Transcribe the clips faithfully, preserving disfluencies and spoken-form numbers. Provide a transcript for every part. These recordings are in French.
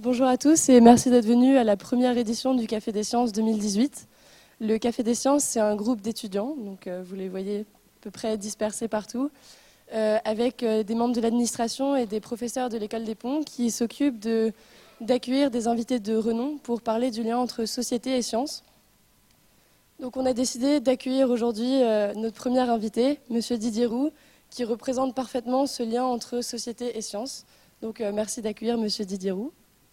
Bonjour à tous et merci d'être venus à la première édition du Café des Sciences deux mille dix-huit. Le Café des Sciences, c'est un groupe d'étudiants, donc euh, vous les voyez à peu près dispersés partout, euh, avec euh, des membres de l'administration et des professeurs de l'École des Ponts qui s'occupent de, d'accueillir des invités de renom pour parler du lien entre société et sciences. Donc on a décidé d'accueillir aujourd'hui euh, notre premier invité, Monsieur Didier Roux, qui représente parfaitement ce lien entre société et sciences. Donc euh, merci d'accueillir Monsieur Didier Roux.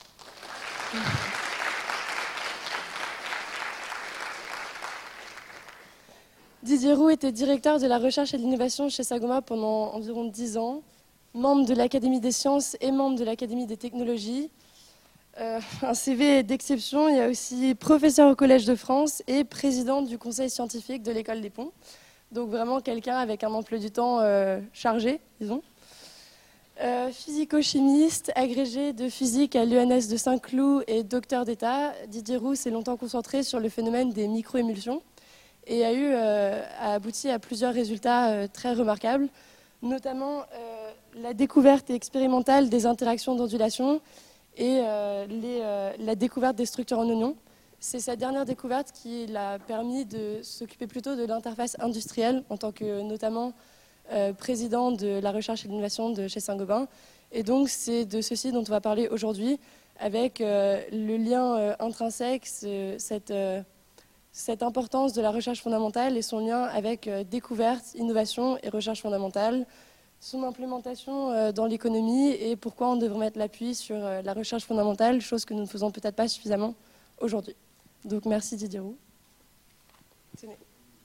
Didier Roux était directeur de la recherche et de l'innovation chez Saint-Gobain pendant environ dix ans, membre de l'Académie des sciences et membre de l'Académie des technologies. Euh, un C V d'exception, il y a aussi professeur au Collège de France et président du conseil scientifique de l'École des Ponts. Donc vraiment quelqu'un avec un emploi du temps euh, chargé, disons. Euh, physico-chimiste, agrégé de physique à l'E N S de Saint-Cloud et docteur d'État, Didier Roux s'est longtemps concentré sur le phénomène des microémulsions et a, eu, euh, a abouti à plusieurs résultats euh, très remarquables, notamment euh, la découverte expérimentale des interactions d'ondulation et euh, les, euh, la découverte des structures en oignon. C'est cette dernière découverte qui l'a permis de s'occuper plutôt de l'interface industrielle en tant que notamment euh, président de la recherche et de l'innovation de chez Saint-Gobain. Et donc c'est de ceci dont on va parler aujourd'hui avec euh, le lien euh, intrinsèque, ce, cette, euh, cette importance de la recherche fondamentale et son lien avec euh, découverte, innovation et recherche fondamentale, son implémentation euh, dans l'économie et pourquoi on devrait mettre l'appui sur euh, la recherche fondamentale, chose que nous ne faisons peut-être pas suffisamment aujourd'hui. Donc merci Didier Roux. Tenez.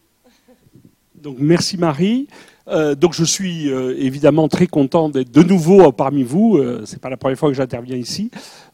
Donc merci Marie. Euh, donc je suis euh, évidemment très content d'être de nouveau parmi vous. Euh, c'est pas la première fois que j'interviens ici.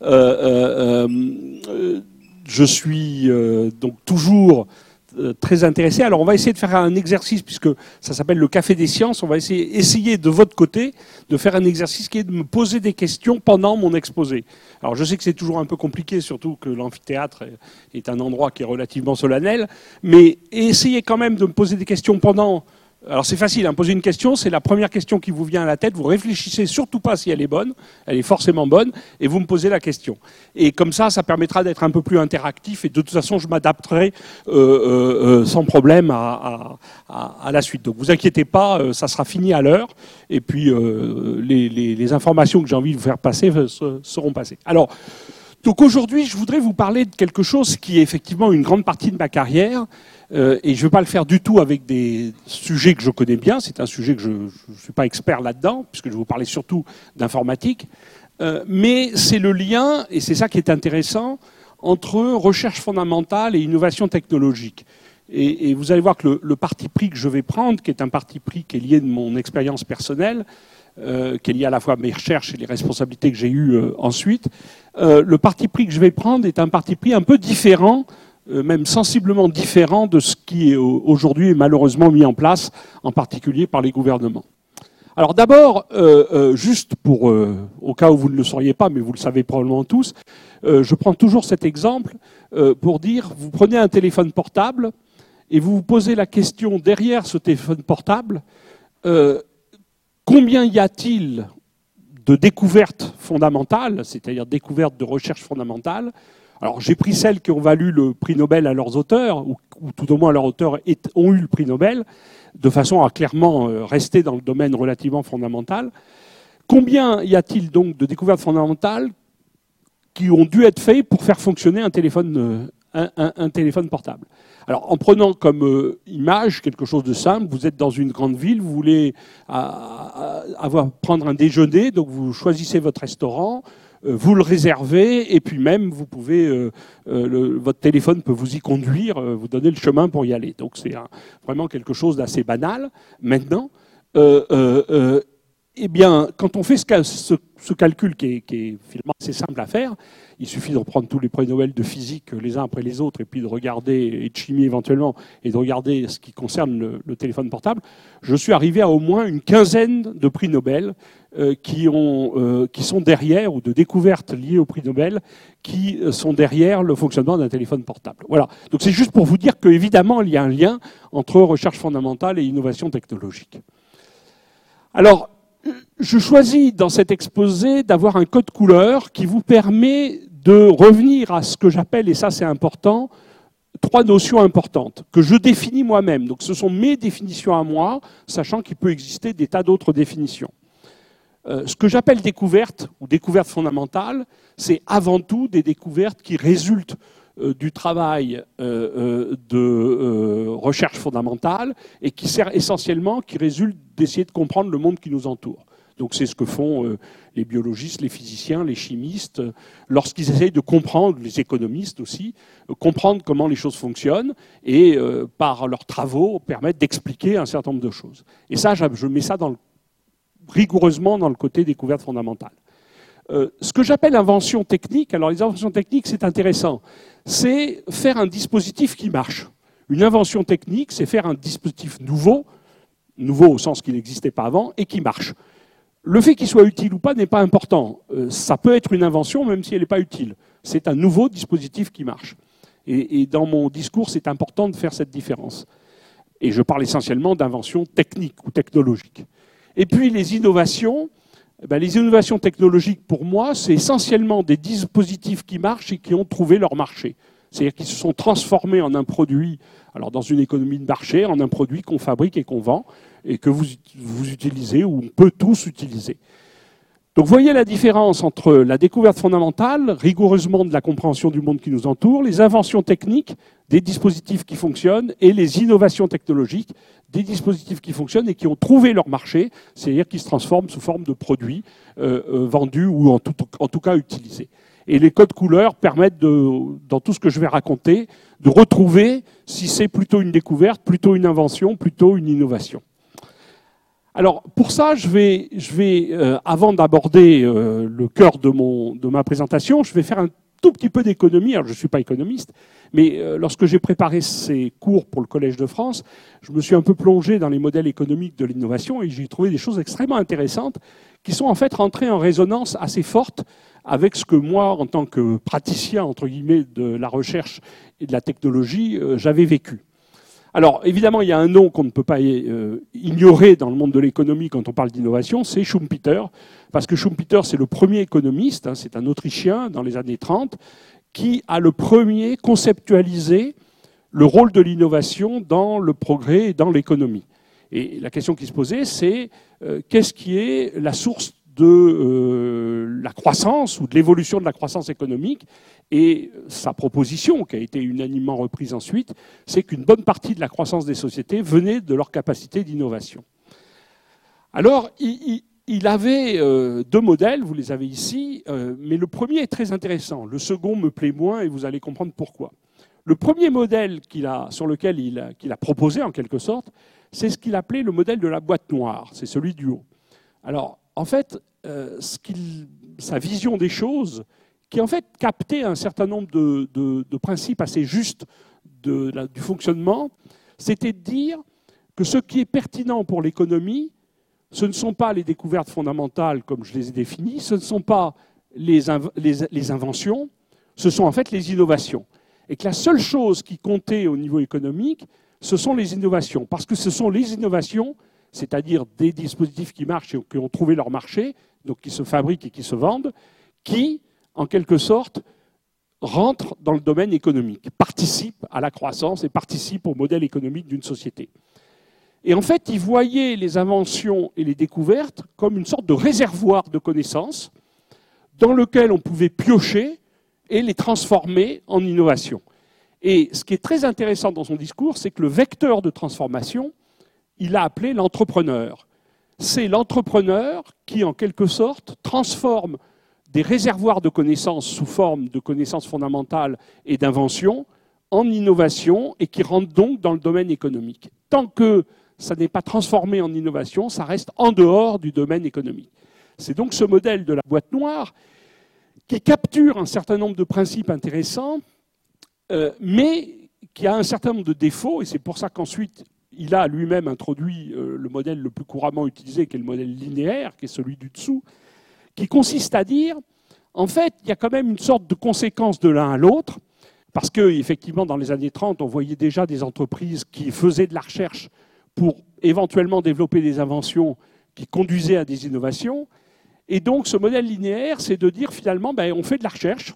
Euh, euh, euh, je suis euh, donc toujours euh, très intéressé. Alors on va essayer de faire un exercice puisque ça s'appelle le Café des Sciences. On va essayer, essayer de votre côté de faire un exercice qui est de me poser des questions pendant mon exposé. Alors je sais que c'est toujours un peu compliqué, surtout que l'amphithéâtre est un endroit qui est relativement solennel, mais essayez quand même de me poser des questions pendant... Alors c'est facile, hein, poser une question, c'est la première question qui vous vient à la tête, vous réfléchissez surtout pas si elle est bonne, elle est forcément bonne, et vous me posez la question. Et comme ça, ça permettra d'être un peu plus interactif, et de toute façon, je m'adapterai euh, euh, sans problème à, à, à la suite. Donc vous inquiétez pas, euh, ça sera fini à l'heure, et puis euh, les, les, les informations que j'ai envie de vous faire passer seront passées. Alors, donc aujourd'hui, je voudrais vous parler de quelque chose qui est effectivement une grande partie de ma carrière, euh, et je ne vais pas le faire du tout avec des sujets que je connais bien, c'est un sujet que je ne suis pas expert là-dedans, puisque je vais vous parler surtout d'informatique, euh, mais c'est le lien, et c'est ça qui est intéressant, entre recherche fondamentale et innovation technologique. Et, et vous allez voir que le, le parti pris que je vais prendre, qui est un parti pris qui est lié de mon expérience personnelle, Euh, qui est lié à la fois à mes recherches et les responsabilités que j'ai eues euh, ensuite. Euh, le parti pris que je vais prendre est un parti pris un peu différent, euh, même sensiblement différent de ce qui est aujourd'hui est malheureusement mis en place, en particulier par les gouvernements. Alors d'abord, euh, euh, juste pour, euh, au cas où vous ne le sauriez pas, mais vous le savez probablement tous, euh, je prends toujours cet exemple euh, pour dire, vous prenez un téléphone portable et vous vous posez la question derrière ce téléphone portable, euh, combien y a-t-il de découvertes fondamentales, c'est-à-dire découvertes de recherche fondamentale? Alors j'ai pris celles qui ont valu le prix Nobel à leurs auteurs, ou, ou tout au moins leurs auteurs est, ont eu le prix Nobel, de façon à clairement rester dans le domaine relativement fondamental. Combien y a-t-il donc de découvertes fondamentales qui ont dû être faites pour faire fonctionner un téléphone, un, un, un téléphone portable? Alors, en prenant comme euh, image quelque chose de simple, vous êtes dans une grande ville, vous voulez à, à, avoir, prendre un déjeuner, donc vous choisissez votre restaurant, euh, vous le réservez, et puis même, vous pouvez, euh, euh, le, votre téléphone peut vous y conduire, euh, vous donner le chemin pour y aller. Donc, c'est un, vraiment quelque chose d'assez banal. Maintenant, euh, euh, euh, eh bien, quand on fait ce, ce, ce calcul qui est, qui est finalement assez simple à faire, il suffit de reprendre tous les prix Nobel de physique les uns après les autres et puis de regarder, et de chimie éventuellement, et de regarder ce qui concerne le, le téléphone portable. Je suis arrivé à au moins une quinzaine de prix Nobel euh, qui, ont, euh, qui sont derrière, ou de découvertes liées au prix Nobel, qui sont derrière le fonctionnement d'un téléphone portable. Voilà. Donc c'est juste pour vous dire qu'évidemment, il y a un lien entre recherche fondamentale et innovation technologique. Alors, je choisis dans cet exposé d'avoir un code couleur qui vous permet de revenir à ce que j'appelle, et ça c'est important, trois notions importantes que je définis moi-même. Donc ce sont mes définitions à moi, sachant qu'il peut exister des tas d'autres définitions. Euh, ce que j'appelle découverte ou découverte fondamentale, c'est avant tout des découvertes qui résultent euh, du travail euh, de euh, recherche fondamentale et qui sert essentiellement, qui résulte d'essayer de comprendre le monde qui nous entoure. Donc c'est ce que font euh, les biologistes, les physiciens, les chimistes, euh, lorsqu'ils essayent de comprendre, les économistes aussi, euh, comprendre comment les choses fonctionnent et euh, par leurs travaux permettre d'expliquer un certain nombre de choses. Et ça, je mets ça dans le, rigoureusement dans le côté découverte fondamentale. Euh, ce que j'appelle invention technique, alors les inventions techniques c'est intéressant, c'est faire un dispositif qui marche. Une invention technique, c'est faire un dispositif nouveau, nouveau au sens qu'il n'existait pas avant, et qui marche. Le fait qu'il soit utile ou pas n'est pas important. Euh, ça peut être une invention même si elle n'est pas utile. C'est un nouveau dispositif qui marche. Et, et dans mon discours, c'est important de faire cette différence. Et je parle essentiellement d'invention technique ou technologique. Et puis les innovations, eh ben, les innovations technologiques pour moi, c'est essentiellement des dispositifs qui marchent et qui ont trouvé leur marché. C'est-à-dire qu'ils se sont transformés en un produit, alors dans une économie de marché, en un produit qu'on fabrique et qu'on vend, et que vous, vous utilisez, ou on peut tous utiliser. Donc vous voyez la différence entre la découverte fondamentale, rigoureusement de la compréhension du monde qui nous entoure, les inventions techniques, des dispositifs qui fonctionnent, et les innovations technologiques, des dispositifs qui fonctionnent et qui ont trouvé leur marché, c'est-à-dire qui se transforment sous forme de produits euh, euh, vendus ou en tout, en tout cas utilisés. Et les codes couleurs permettent, de, dans tout ce que je vais raconter, de retrouver si c'est plutôt une découverte, plutôt une invention, plutôt une innovation. Alors, pour ça, je vais, je vais euh, avant d'aborder euh, le cœur de, mon, de ma présentation, je vais faire un tout petit peu d'économie. Alors, je ne suis pas économiste, mais euh, lorsque j'ai préparé ces cours pour le Collège de France, je me suis un peu plongé dans les modèles économiques de l'innovation et j'ai trouvé des choses extrêmement intéressantes qui sont en fait rentrées en résonance assez forte avec ce que moi, en tant que praticien, entre guillemets, de la recherche et de la technologie, euh, j'avais vécu. Alors, évidemment, il y a un nom qu'on ne peut pas euh, ignorer dans le monde de l'économie quand on parle d'innovation, c'est Schumpeter. Parce que Schumpeter, c'est le premier économiste, hein, c'est un Autrichien dans les années trente, qui a le premier conceptualisé le rôle de l'innovation dans le progrès et dans l'économie. Et la question qui se posait, c'est euh, qu'est-ce qui est la source de euh, la croissance ou de l'évolution de la croissance économique. Et sa proposition, qui a été unanimement reprise ensuite, c'est qu'une bonne partie de la croissance des sociétés venait de leur capacité d'innovation. Alors, il, il avait euh, deux modèles, vous les avez ici, euh, mais le premier est très intéressant. Le second me plaît moins et vous allez comprendre pourquoi. Le premier modèle qu'il a, sur lequel il a, qu'il a proposé, en quelque sorte, c'est ce qu'il appelait le modèle de la boîte noire. C'est celui du haut. Alors, en fait, euh, ce qu'il, sa vision des choses, qui en fait captait un certain nombre de, de, de principes assez justes de, la, du fonctionnement, c'était de dire que ce qui est pertinent pour l'économie, ce ne sont pas les découvertes fondamentales comme je les ai définies, ce ne sont pas les, inv- les, les inventions, ce sont en fait les innovations. Et que la seule chose qui comptait au niveau économique, ce sont les innovations. Parce que ce sont les innovations, c'est-à-dire des dispositifs qui marchent et qui ont trouvé leur marché, donc qui se fabriquent et qui se vendent, qui, en quelque sorte, rentrent dans le domaine économique, participent à la croissance et participent au modèle économique d'une société. Et en fait, ils voyaient les inventions et les découvertes comme une sorte de réservoir de connaissances dans lequel on pouvait piocher et les transformer en innovation. Et ce qui est très intéressant dans son discours, c'est que le vecteur de transformation, il l'a appelé l'entrepreneur. C'est l'entrepreneur qui, en quelque sorte, transforme des réservoirs de connaissances sous forme de connaissances fondamentales et d'inventions en innovation et qui rentre donc dans le domaine économique. Tant que ça n'est pas transformé en innovation, ça reste en dehors du domaine économique. C'est donc ce modèle de la boîte noire qui capture un certain nombre de principes intéressants, euh, mais qui a un certain nombre de défauts, et c'est pour ça qu'ensuite il a lui-même introduit euh, le modèle le plus couramment utilisé, qui est le modèle linéaire, qui est celui du dessous, qui consiste à dire, en fait, il y a quand même une sorte de conséquence de l'un à l'autre, parce qu'effectivement, dans les années trente, on voyait déjà des entreprises qui faisaient de la recherche pour éventuellement développer des inventions qui conduisaient à des innovations. Et donc, ce modèle linéaire, c'est de dire finalement, ben, on fait de la recherche.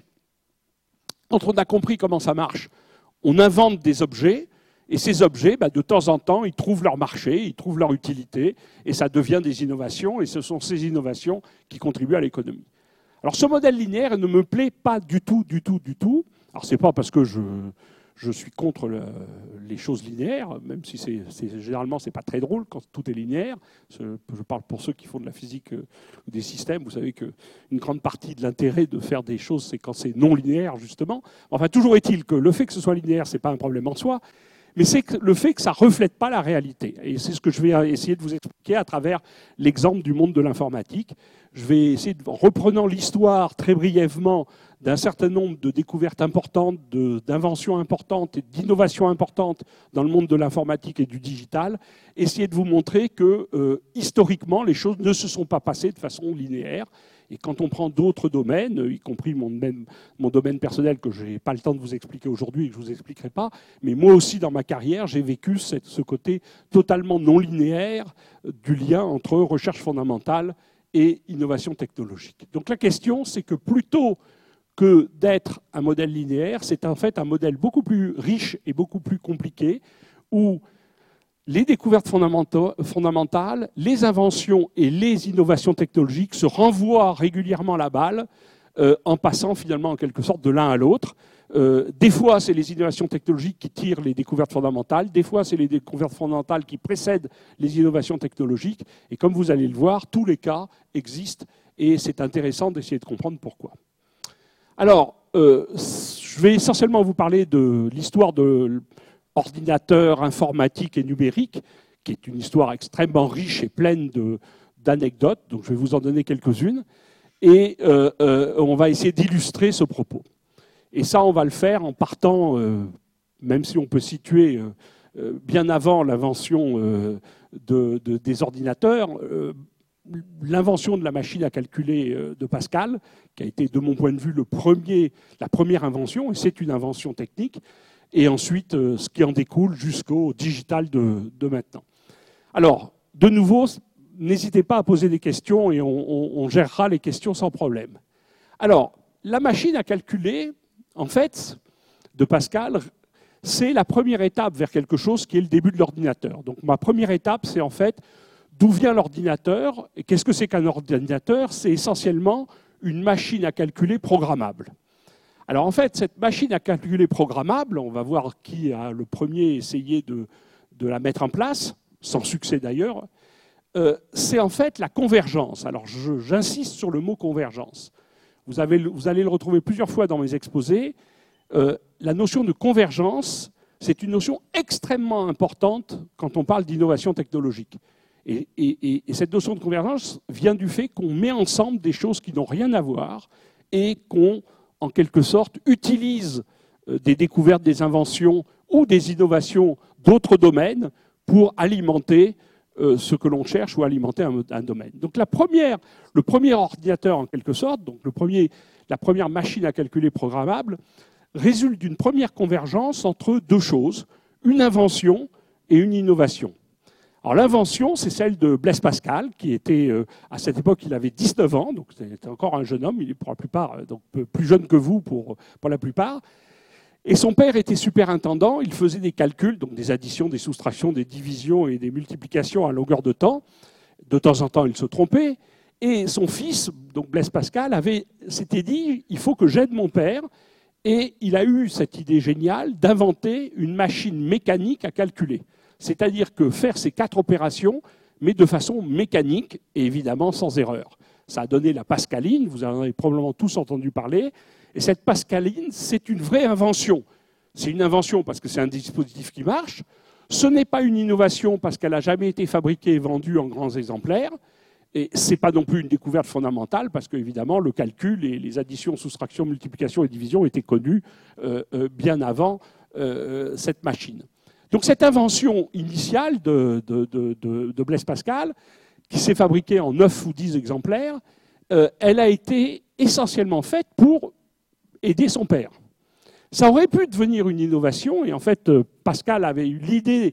Quand on a compris comment ça marche, on invente des objets. Et ces objets, ben, de temps en temps, ils trouvent leur marché, ils trouvent leur utilité. Et ça devient des innovations. Et ce sont ces innovations qui contribuent à l'économie. Alors, ce modèle linéaire ne me plaît pas du tout, du tout, du tout. Alors, ce n'est pas parce que je... Je suis contre le, les choses linéaires, même si c'est, c'est, généralement ce n'est pas très drôle quand tout est linéaire. Je parle pour ceux qui font de la physique ou des systèmes. Vous savez qu'une grande partie de l'intérêt de faire des choses, c'est quand c'est non linéaire, justement. Enfin, toujours est-il que le fait que ce soit linéaire, ce n'est pas un problème en soi, mais c'est le fait que ça ne reflète pas la réalité. Et c'est ce que je vais essayer de vous expliquer à travers l'exemple du monde de l'informatique. Je vais essayer, de, en reprenant l'histoire très brièvement d'un certain nombre de découvertes importantes, de, d'inventions importantes et d'innovations importantes dans le monde de l'informatique et du digital, essayer de vous montrer que, euh, historiquement, les choses ne se sont pas passées de façon linéaire. Et quand on prend d'autres domaines, y compris mon, même, mon domaine personnel que je n'ai pas le temps de vous expliquer aujourd'hui et que je ne vous expliquerai pas, mais moi aussi dans ma carrière, j'ai vécu cette, ce côté totalement non linéaire du lien entre recherche fondamentale et innovation technologique. Donc la question, c'est que plutôt que d'être un modèle linéaire, c'est en fait un modèle beaucoup plus riche et beaucoup plus compliqué, où les découvertes fondamentales, les inventions et les innovations technologiques se renvoient régulièrement la balle euh, en passant finalement en quelque sorte de l'un à l'autre. Euh, des fois, c'est les innovations technologiques qui tirent les découvertes fondamentales, des fois, c'est les découvertes fondamentales qui précèdent les innovations technologiques. Et comme vous allez le voir, tous les cas existent et c'est intéressant d'essayer de comprendre pourquoi. Alors, euh, je vais essentiellement vous parler de l'histoire de l'ordinateur informatique et numérique, qui est une histoire extrêmement riche et pleine de, d'anecdotes, donc je vais vous en donner quelques-unes, et euh, euh, on va essayer d'illustrer ce propos. Et ça, on va le faire en partant, euh, même si on peut situer euh, euh, bien avant l'invention euh, de, de, des ordinateurs, euh, l'invention de la machine à calculer de Pascal, qui a été, de mon point de vue, le premier, la première invention, et c'est une invention technique, et ensuite ce qui en découle jusqu'au digital de, de maintenant. Alors, de nouveau, n'hésitez pas à poser des questions et on, on, on gérera les questions sans problème. Alors, la machine à calculer, en fait, de Pascal, c'est la première étape vers quelque chose qui est le début de l'ordinateur. Donc ma première étape, c'est en fait d'où vient l'ordinateur et qu'est-ce que c'est qu'un ordinateur? C'est essentiellement une machine à calculer programmable. Alors en fait, cette machine à calculer programmable, on va voir qui a le premier essayé de, de la mettre en place, sans succès d'ailleurs, euh, c'est en fait la convergence. Alors je, j'insiste sur le mot convergence. Vous, avez, vous allez le retrouver plusieurs fois dans mes exposés. Euh, la notion de convergence, c'est une notion extrêmement importante quand on parle d'innovation technologique. Et, et, et cette notion de convergence vient du fait qu'on met ensemble des choses qui n'ont rien à voir et qu'on, en quelque sorte, utilise des découvertes, des inventions ou des innovations d'autres domaines pour alimenter euh, ce que l'on cherche ou alimenter un, un domaine. Donc la première, le premier ordinateur, en quelque sorte, donc le premier, la première machine à calculer programmable, résulte d'une première convergence entre deux choses, une invention et une innovation. Alors l'invention, c'est celle de Blaise Pascal, qui était, euh, à cette époque, il avait dix-neuf ans, donc c'était encore un jeune homme, il est pour la plupart donc, plus jeune que vous pour, pour la plupart. Et son père était superintendant, il faisait des calculs, donc des additions, des soustractions, des divisions et des multiplications à longueur de temps. De temps en temps, il se trompait. Et son fils, donc Blaise Pascal, avait, s'était dit, il faut que j'aide mon père. Et il a eu cette idée géniale d'inventer une machine mécanique à calculer. C'est-à-dire que faire ces quatre opérations, mais de façon mécanique et évidemment sans erreur. Ça a donné la pascaline, vous en avez probablement tous entendu parler. Et cette pascaline, c'est une vraie invention. C'est une invention parce que c'est un dispositif qui marche. Ce n'est pas une innovation parce qu'elle n'a jamais été fabriquée et vendue en grands exemplaires. Et ce n'est pas non plus une découverte fondamentale parce qu'évidemment, le calcul et les additions, soustractions, multiplications et divisions étaient connus euh, euh, bien avant euh, cette machine. Donc cette invention initiale de, de, de, de, de Blaise Pascal, qui s'est fabriquée en neuf ou dix exemplaires, euh, elle a été essentiellement faite pour aider son père. Ça aurait pu devenir une innovation, et en fait, Pascal avait eu l'idée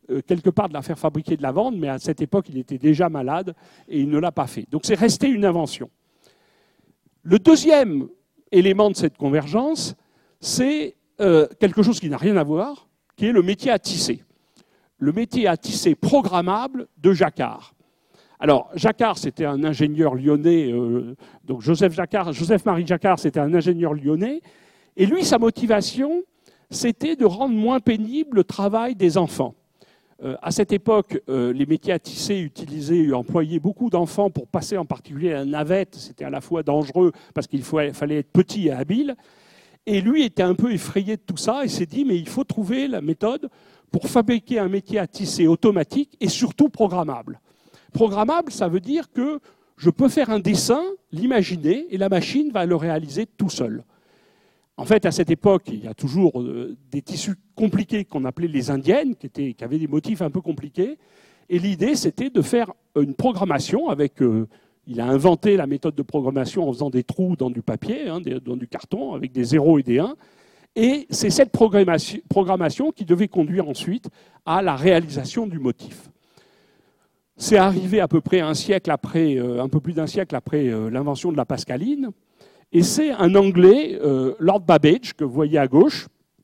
euh, quelque part de la faire fabriquer, de la vendre, mais à cette époque, il était déjà malade et il ne l'a pas fait. Donc c'est resté une invention. Le deuxième élément de cette convergence, c'est euh, quelque chose qui n'a rien à voir, qui est le métier à tisser. Le métier à tisser programmable de Jacquard. Alors, Jacquard, c'était un ingénieur lyonnais, euh, donc Joseph Jacquard, Joseph-Marie Jacquard, c'était un ingénieur lyonnais, et lui, sa motivation, c'était de rendre moins pénible le travail des enfants. Euh, à cette époque, euh, les métiers à tisser utilisaient, employaient beaucoup d'enfants pour passer en particulier à la navette. C'était à la fois dangereux parce qu'il fallait être petit et habile. Et lui était un peu effrayé de tout ça et s'est dit, mais il faut trouver la méthode pour fabriquer un métier à tisser automatique et surtout programmable. Programmable, ça veut dire que je peux faire un dessin, l'imaginer, et la machine va le réaliser tout seul. En fait, à cette époque, il y a toujours des tissus compliqués qu'on appelait les indiennes, qui, étaient, qui avaient des motifs un peu compliqués. Et l'idée, c'était de faire une programmation avec... Euh, il a inventé la méthode de programmation en faisant des trous dans du papier, hein, dans du carton, avec des zéros et des uns. Et c'est cette programmation, programmation qui devait conduire ensuite à la réalisation du motif. C'est arrivé à peu près un siècle après, euh, un peu plus d'un siècle après euh, l'invention de la pascaline. Et c'est un Anglais, euh, Lord Babbage, que vous voyez à gauche,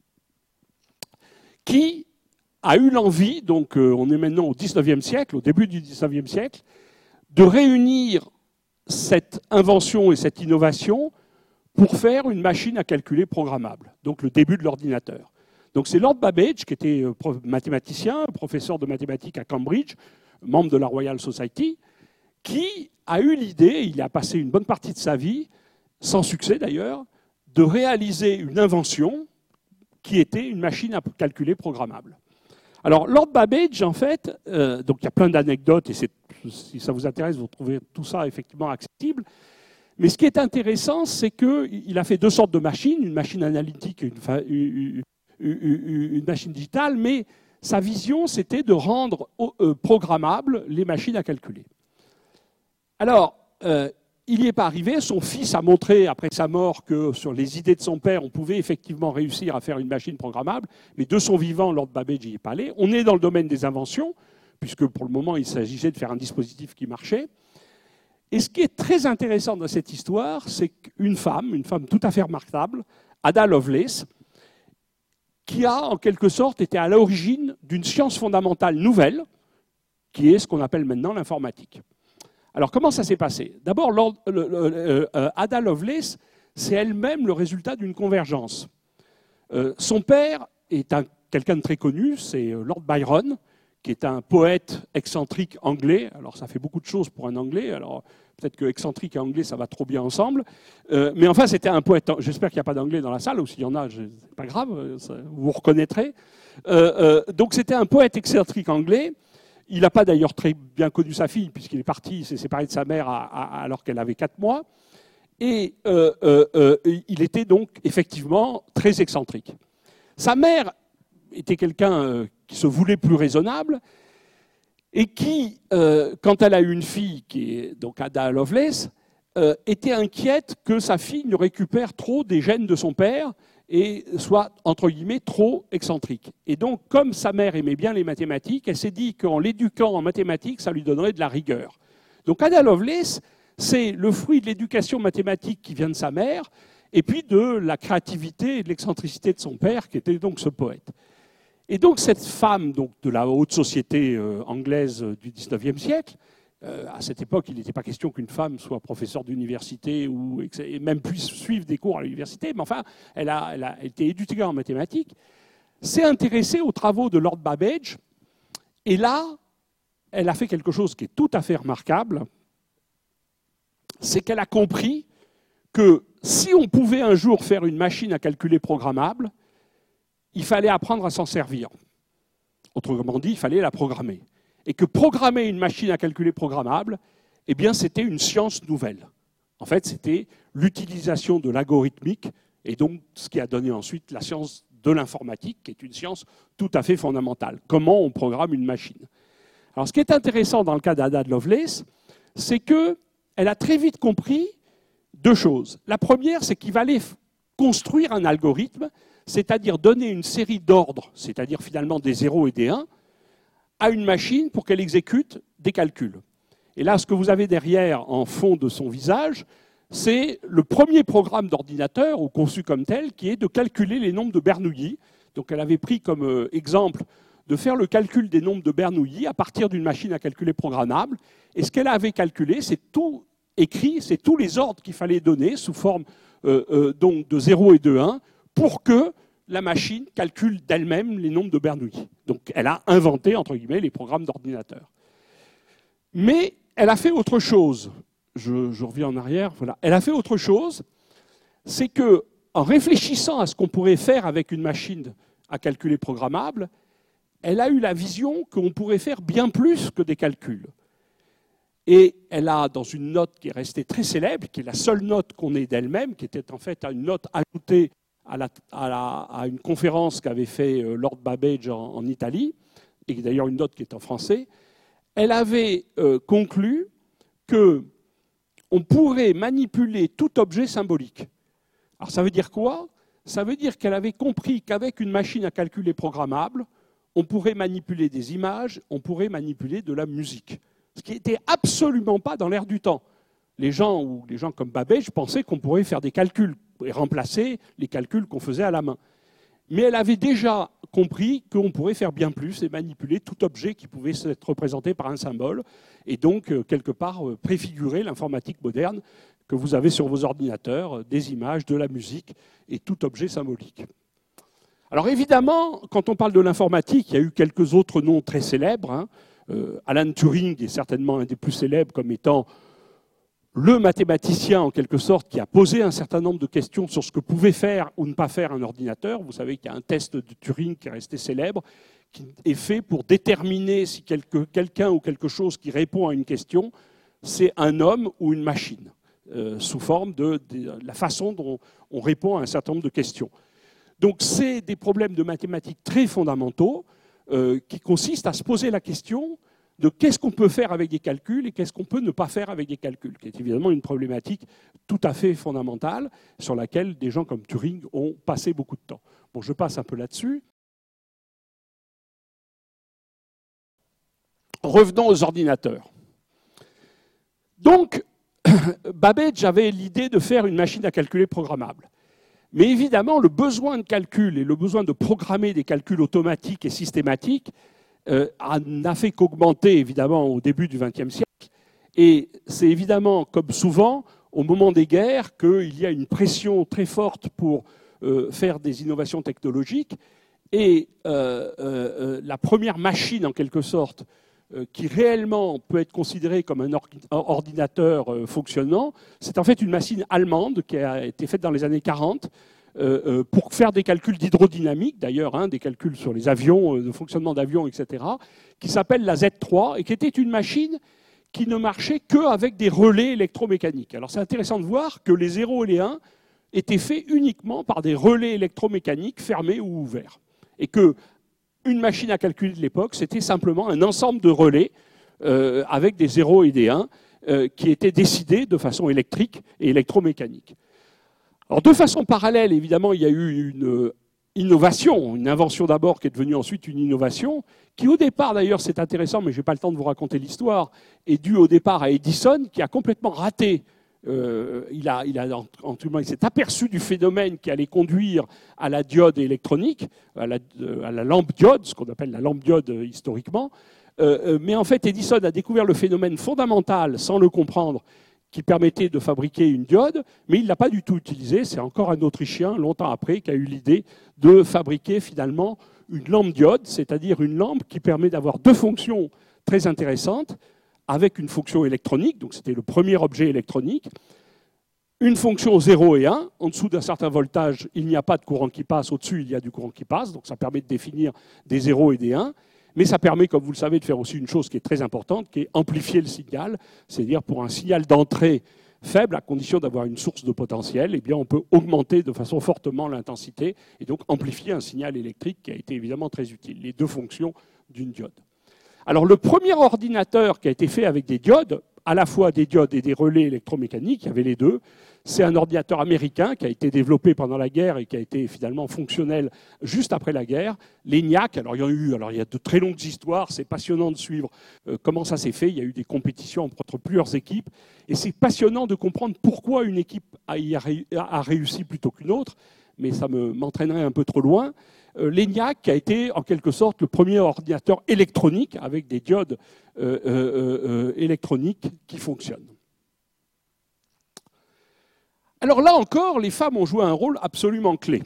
qui a eu l'envie, donc euh, on est maintenant au dix-neuvième siècle, au début du dix-neuvième siècle, de réunir cette invention et cette innovation pour faire une machine à calculer programmable, donc le début de l'ordinateur. Donc c'est Lord Babbage, qui était mathématicien, professeur de mathématiques à Cambridge, membre de la Royal Society, qui a eu l'idée, il a passé une bonne partie de sa vie, sans succès d'ailleurs, de réaliser une invention qui était une machine à calculer programmable. Alors, Lord Babbage, en fait, euh, donc il y a plein d'anecdotes, et si ça vous intéresse, vous trouvez tout ça effectivement accessible. Mais ce qui est intéressant, c'est qu'il a fait deux sortes de machines, une machine analytique et une, une, une machine digitale, mais sa vision, c'était de rendre euh, programmables les machines à calculer. Alors, euh, il n'y est pas arrivé. Son fils a montré, après sa mort, que sur les idées de son père, on pouvait effectivement réussir à faire une machine programmable. Mais de son vivant, Lord Babbage n'y est pas allé. On est dans le domaine des inventions, puisque pour le moment, il s'agissait de faire un dispositif qui marchait. Et ce qui est très intéressant dans cette histoire, c'est qu'une femme, une femme tout à fait remarquable, Ada Lovelace, qui a en quelque sorte été à l'origine d'une science fondamentale nouvelle, qui est ce qu'on appelle maintenant l'informatique. Alors, comment ça s'est passé? D'abord, euh, Ada Lovelace, c'est elle-même le résultat d'une convergence. Euh, son père est quelqu'un de très connu, c'est Lord Byron, qui est un poète excentrique anglais. Alors, ça fait beaucoup de choses pour un anglais. Alors, peut-être que excentrique et anglais, ça va trop bien ensemble. Euh, mais enfin, c'était un poète. J'espère qu'il n'y a pas d'anglais dans la salle, ou s'il y en a, c'est pas grave, ça, vous vous reconnaîtrez. Euh, euh, donc, c'était un poète excentrique anglais. Il n'a pas d'ailleurs très bien connu sa fille, puisqu'il est parti, il s'est séparé de sa mère à, à, alors qu'elle avait quatre mois. Et euh, euh, euh, il était donc effectivement très excentrique. Sa mère était quelqu'un euh, qui se voulait plus raisonnable et qui, euh, quand elle a eu une fille, qui est donc Ada Lovelace, euh, était inquiète que sa fille ne récupère trop des gènes de son père et soit, entre guillemets, trop excentrique. Et donc, comme sa mère aimait bien les mathématiques, elle s'est dit qu'en l'éduquant en mathématiques, ça lui donnerait de la rigueur. Donc Ada Lovelace, c'est le fruit de l'éducation mathématique qui vient de sa mère, et puis de la créativité et de l'excentricité de son père, qui était donc ce poète. Et donc cette femme donc, de la haute société euh, anglaise du dix-neuvième siècle, euh, à cette époque, il n'était pas question qu'une femme soit professeure d'université ou et même puisse suivre des cours à l'université, mais enfin, elle a, elle a été éduquée en mathématiques, s'est intéressée aux travaux de Lord Babbage, et là, elle a fait quelque chose qui est tout à fait remarquable, c'est qu'elle a compris que si on pouvait un jour faire une machine à calculer programmable, il fallait apprendre à s'en servir. Autrement dit, il fallait la programmer. Et que programmer une machine à calculer programmable, eh bien, c'était une science nouvelle. En fait, c'était l'utilisation de l'algorithmique, et donc ce qui a donné ensuite la science de l'informatique, qui est une science tout à fait fondamentale. Comment on programme une machine. Alors, ce qui est intéressant dans le cas d'Ada Lovelace, c'est qu'elle a très vite compris deux choses. La première, c'est qu'il fallait construire un algorithme, c'est-à-dire donner une série d'ordres, c'est-à-dire finalement des zéros et des uns, à une machine pour qu'elle exécute des calculs. Et là, ce que vous avez derrière en fond de son visage, c'est le premier programme d'ordinateur, ou conçu comme tel, qui est de calculer les nombres de Bernoulli. Donc elle avait pris comme exemple de faire le calcul des nombres de Bernoulli à partir d'une machine à calculer programmable. Et ce qu'elle avait calculé, c'est tout écrit, c'est tous les ordres qu'il fallait donner sous forme euh, euh, donc de zéro et de un pour que la machine calcule d'elle-même les nombres de Bernoulli. Donc elle a inventé, entre guillemets, les programmes d'ordinateur. Mais elle a fait autre chose. Je, je reviens en arrière. Voilà. Elle a fait autre chose, c'est que en réfléchissant à ce qu'on pourrait faire avec une machine à calculer programmable, elle a eu la vision qu'on pourrait faire bien plus que des calculs. Et elle a, dans une note qui est restée très célèbre, qui est la seule note qu'on ait d'elle-même, qui était en fait une note ajoutée à, la, à, la, à une conférence qu'avait fait Lord Babbage en, en Italie, et d'ailleurs une note qui est en français, elle avait euh, conclu qu'on pourrait manipuler tout objet symbolique. Alors ça veut dire quoi? Ça veut dire qu'elle avait compris qu'avec une machine à calculer programmable, on pourrait manipuler des images, on pourrait manipuler de la musique. Ce qui n'était absolument pas dans l'air du temps. Les gens, ou les gens comme Babbage, pensaient qu'on pourrait faire des calculs et remplacer les calculs qu'on faisait à la main. Mais elle avait déjà compris qu'on pourrait faire bien plus et manipuler tout objet qui pouvait être représenté par un symbole, et donc, quelque part, préfigurer l'informatique moderne que vous avez sur vos ordinateurs, des images, de la musique et tout objet symbolique. Alors évidemment, quand on parle de l'informatique, il y a eu quelques autres noms très célèbres. Hein. Euh, Alan Turing est certainement un des plus célèbres comme étant le mathématicien, en quelque sorte, qui a posé un certain nombre de questions sur ce que pouvait faire ou ne pas faire un ordinateur. Vous savez qu'il y a un test de Turing qui est resté célèbre, qui est fait pour déterminer si quelque, quelqu'un ou quelque chose qui répond à une question, c'est un homme ou une machine, euh, sous forme de, de la façon dont on répond à un certain nombre de questions. Donc c'est des problèmes de mathématiques très fondamentaux euh, qui consistent à se poser la question de qu'est-ce qu'on peut faire avec des calculs et qu'est-ce qu'on peut ne pas faire avec des calculs, qui est évidemment une problématique tout à fait fondamentale sur laquelle des gens comme Turing ont passé beaucoup de temps. Bon, je passe un peu là-dessus. Revenons aux ordinateurs. Donc, Babbage avait l'idée de faire une machine à calculer programmable. Mais évidemment, le besoin de calcul et le besoin de programmer des calculs automatiques et systématiques euh, n'a fait qu'augmenter, évidemment, au début du vingtième siècle. Et c'est évidemment, comme souvent, au moment des guerres, qu'il y a une pression très forte pour euh, faire des innovations technologiques. Et euh, euh, la première machine, en quelque sorte, euh, qui réellement peut être considérée comme un ordinateur euh, fonctionnant, c'est en fait une machine allemande qui a été faite dans les années quarante euh, euh, pour faire des calculs d'hydrodynamique, d'ailleurs, hein, des calculs sur les avions, euh, le fonctionnement d'avions, et cetera, qui s'appelle la Z trois, et qui était une machine qui ne marchait qu'avec des relais électromécaniques. Alors c'est intéressant de voir que les zéros et les uns étaient faits uniquement par des relais électromécaniques fermés ou ouverts. Et que une machine à calculer de l'époque, c'était simplement un ensemble de relais euh, avec des zéros et des uns euh, qui étaient décidés de façon électrique et électromécanique. Alors, de façon parallèle, évidemment, il y a eu une innovation, une invention d'abord qui est devenue ensuite une innovation, qui au départ, d'ailleurs, c'est intéressant, mais je n'ai pas le temps de vous raconter l'histoire, est due au départ à Edison, qui a complètement raté. Euh, il a, il, a, en, en tout cas, il s'est aperçu du phénomène qui allait conduire à la diode électronique, à la, à la lampe diode, ce qu'on appelle la lampe diode euh, historiquement. Euh, mais en fait, Edison a découvert le phénomène fondamental, sans le comprendre, qui permettait de fabriquer une diode, mais il ne l'a pas du tout utilisé. C'est encore un Autrichien, longtemps après, qui a eu l'idée de fabriquer finalement une lampe diode, c'est-à-dire une lampe qui permet d'avoir deux fonctions très intéressantes, avec une fonction électronique, donc c'était le premier objet électronique, une fonction zéro et un, en dessous d'un certain voltage, il n'y a pas de courant qui passe, au-dessus, il y a du courant qui passe, donc ça permet de définir des zéros et des uns, mais ça permet, comme vous le savez, de faire aussi une chose qui est très importante, qui est amplifier le signal, c'est-à-dire pour un signal d'entrée faible, à condition d'avoir une source de potentiel, eh bien on peut augmenter de façon fortement l'intensité et donc amplifier un signal électrique qui a été évidemment très utile, les deux fonctions d'une diode. Alors le premier ordinateur qui a été fait avec des diodes, à la fois des diodes et des relais électromécaniques, il y avait les deux. C'est un ordinateur américain qui a été développé pendant la guerre et qui a été finalement fonctionnel juste après la guerre. L'ENIAC, alors il y a eu, alors il y a de très longues histoires, c'est passionnant de suivre euh, comment ça s'est fait. Il y a eu des compétitions entre plusieurs équipes et c'est passionnant de comprendre pourquoi une équipe a, a réussi plutôt qu'une autre, mais ça me, m'entraînerait un peu trop loin. Euh, L'ENIAC a été en quelque sorte le premier ordinateur électronique avec des diodes euh, euh, euh, électroniques qui fonctionnent. Alors là encore, les femmes ont joué un rôle absolument clé.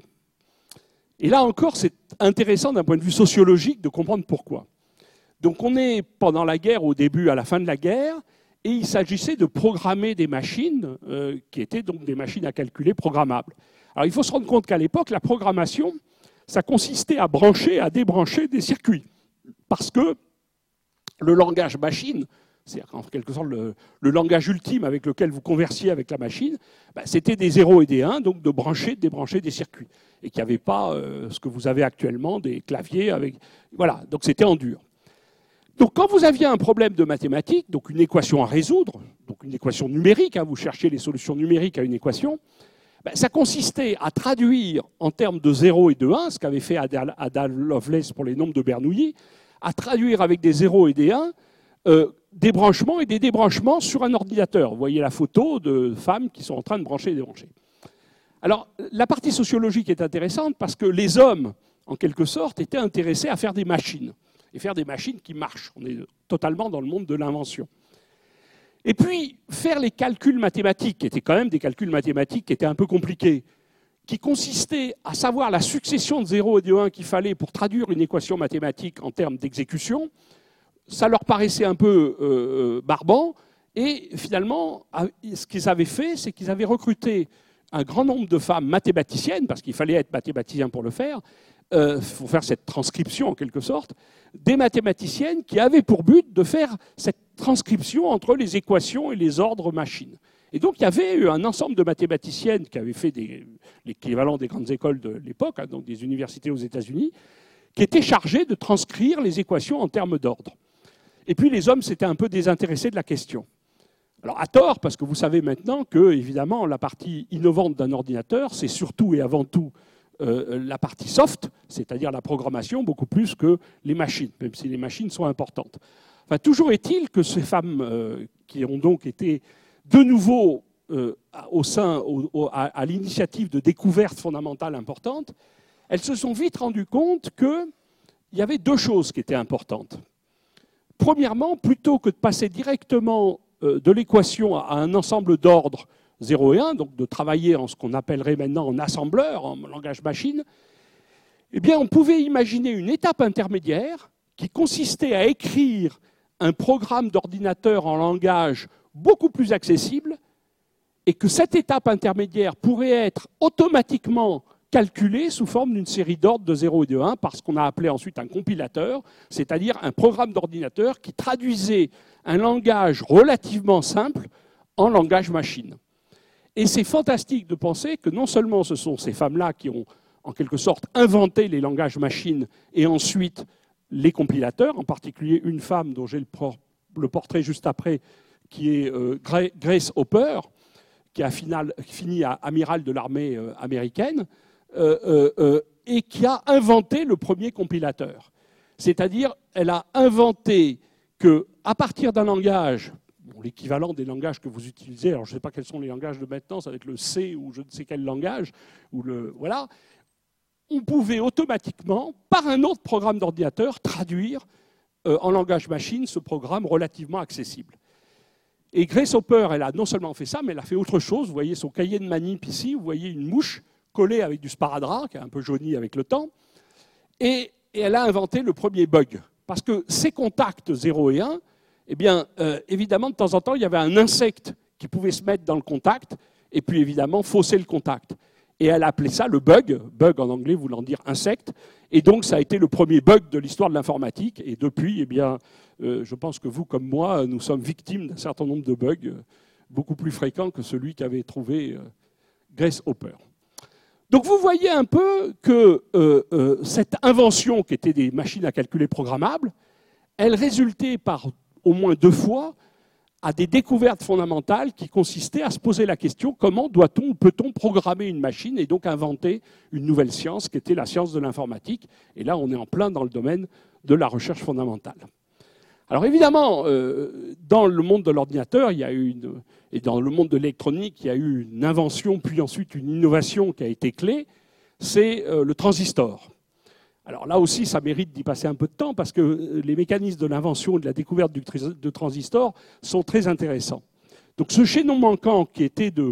Et là encore, c'est intéressant d'un point de vue sociologique de comprendre pourquoi. Donc on est pendant la guerre, au début, à la fin de la guerre, et il s'agissait de programmer des machines euh, qui étaient donc des machines à calculer programmables. Alors il faut se rendre compte qu'à l'époque, la programmation, ça consistait à brancher, à débrancher des circuits. Parce que le langage machine, c'est en quelque sorte le, le langage ultime avec lequel vous conversiez avec la machine, ben, c'était des zéros et des uns, donc de brancher, de débrancher des circuits. Et qu'il n'y avait pas euh, ce que vous avez actuellement, des claviers avec... Voilà, donc c'était en dur. Donc quand vous aviez un problème de mathématiques, donc une équation à résoudre, donc une équation numérique, hein, vous cherchiez les solutions numériques à une équation, ben, ça consistait à traduire en termes de zéro et de un, ce qu'avait fait Ada, Ada Lovelace pour les nombres de Bernoulli, à traduire avec des zéros et des uns, euh, des branchements et des débranchements sur un ordinateur. Vous voyez la photo de femmes qui sont en train de brancher et débrancher. Alors, la partie sociologique est intéressante parce que les hommes, en quelque sorte, étaient intéressés à faire des machines. Et faire des machines qui marchent. On est totalement dans le monde de l'invention. Et puis, faire les calculs mathématiques, qui étaient quand même des calculs mathématiques qui étaient un peu compliqués, qui consistaient à savoir la succession de zéro et de un qu'il fallait pour traduire une équation mathématique en termes d'exécution, ça leur paraissait un peu euh, barbant. Et finalement, ce qu'ils avaient fait, c'est qu'ils avaient recruté un grand nombre de femmes mathématiciennes, parce qu'il fallait être mathématicien pour le faire, euh, pour faire cette transcription en quelque sorte, des mathématiciennes qui avaient pour but de faire cette transcription entre les équations et les ordres machines. Et donc il y avait eu un ensemble de mathématiciennes qui avaient fait des, l'équivalent des grandes écoles de l'époque, hein, donc des universités aux États-Unis, qui étaient chargées de transcrire les équations en termes d'ordre. Et puis les hommes s'étaient un peu désintéressés de la question. Alors à tort, parce que vous savez maintenant que, évidemment, la partie innovante d'un ordinateur, c'est surtout et avant tout euh, la partie soft, c'est-à-dire la programmation, beaucoup plus que les machines, même si les machines sont importantes. Enfin, toujours est-il que ces femmes euh, qui ont donc été de nouveau euh, au sein, au, au, à, à l'initiative de découvertes fondamentales importantes, elles se sont vite rendues compte qu'il y avait deux choses qui étaient importantes. Premièrement, plutôt que de passer directement euh, de l'équation à un ensemble d'ordres zéro et un, donc de travailler en ce qu'on appellerait maintenant en assembleur, en langage machine, eh bien, on pouvait imaginer une étape intermédiaire qui consistait à écrire un programme d'ordinateur en langage beaucoup plus accessible et que cette étape intermédiaire pourrait être automatiquement calculée sous forme d'une série d'ordres de zéro et de un par ce qu'on a appelé ensuite un compilateur, c'est-à-dire un programme d'ordinateur qui traduisait un langage relativement simple en langage machine. Et c'est fantastique de penser que non seulement ce sont ces femmes-là qui ont en quelque sorte inventé les langages machines et ensuite les compilateurs, en particulier une femme dont j'ai le portrait juste après, qui est Grace Hopper, qui a fini à amiral de l'armée américaine, euh, euh, euh, et qui a inventé le premier compilateur. C'est-à-dire, elle a inventé qu'à partir d'un langage, bon, l'équivalent des langages que vous utilisez, alors je ne sais pas quels sont les langages de maintenant, ça va être le C ou je ne sais quel langage, ou le, voilà, on pouvait automatiquement, par un autre programme d'ordinateur, traduire euh, en langage machine ce programme relativement accessible. Et Grace Hopper, elle a non seulement fait ça, mais elle a fait autre chose. Vous voyez son cahier de manip ici, vous voyez une mouche collée avec du sparadrap, qui est un peu jauni avec le temps, et, et elle a inventé le premier bug. Parce que ces contacts zéro et un, eh bien, euh, évidemment, de temps en temps, il y avait un insecte qui pouvait se mettre dans le contact, et puis évidemment, fausser le contact. Et elle a appelé ça le bug, bug en anglais voulant dire insecte, et donc ça a été le premier bug de l'histoire de l'informatique, et depuis, eh bien, euh, je pense que vous comme moi, nous sommes victimes d'un certain nombre de bugs, euh, beaucoup plus fréquents que celui qu'avait trouvé euh, Grace Hopper. Donc vous voyez un peu que euh, euh, cette invention qui était des machines à calculer programmables, elle résultait par au moins deux fois à des découvertes fondamentales qui consistaient à se poser la question comment doit-on ou peut-on programmer une machine et donc inventer une nouvelle science qui était la science de l'informatique. Et là, on est en plein dans le domaine de la recherche fondamentale. Alors évidemment, euh, dans le monde de l'ordinateur, il y a eu une, et dans le monde de l'électronique, il y a eu une invention, puis ensuite une innovation qui a été clé, c'est euh, le transistor. Alors là aussi, ça mérite d'y passer un peu de temps parce que les mécanismes de l'invention et de la découverte du de transistor sont très intéressants. Donc ce chaînon manquant qui était de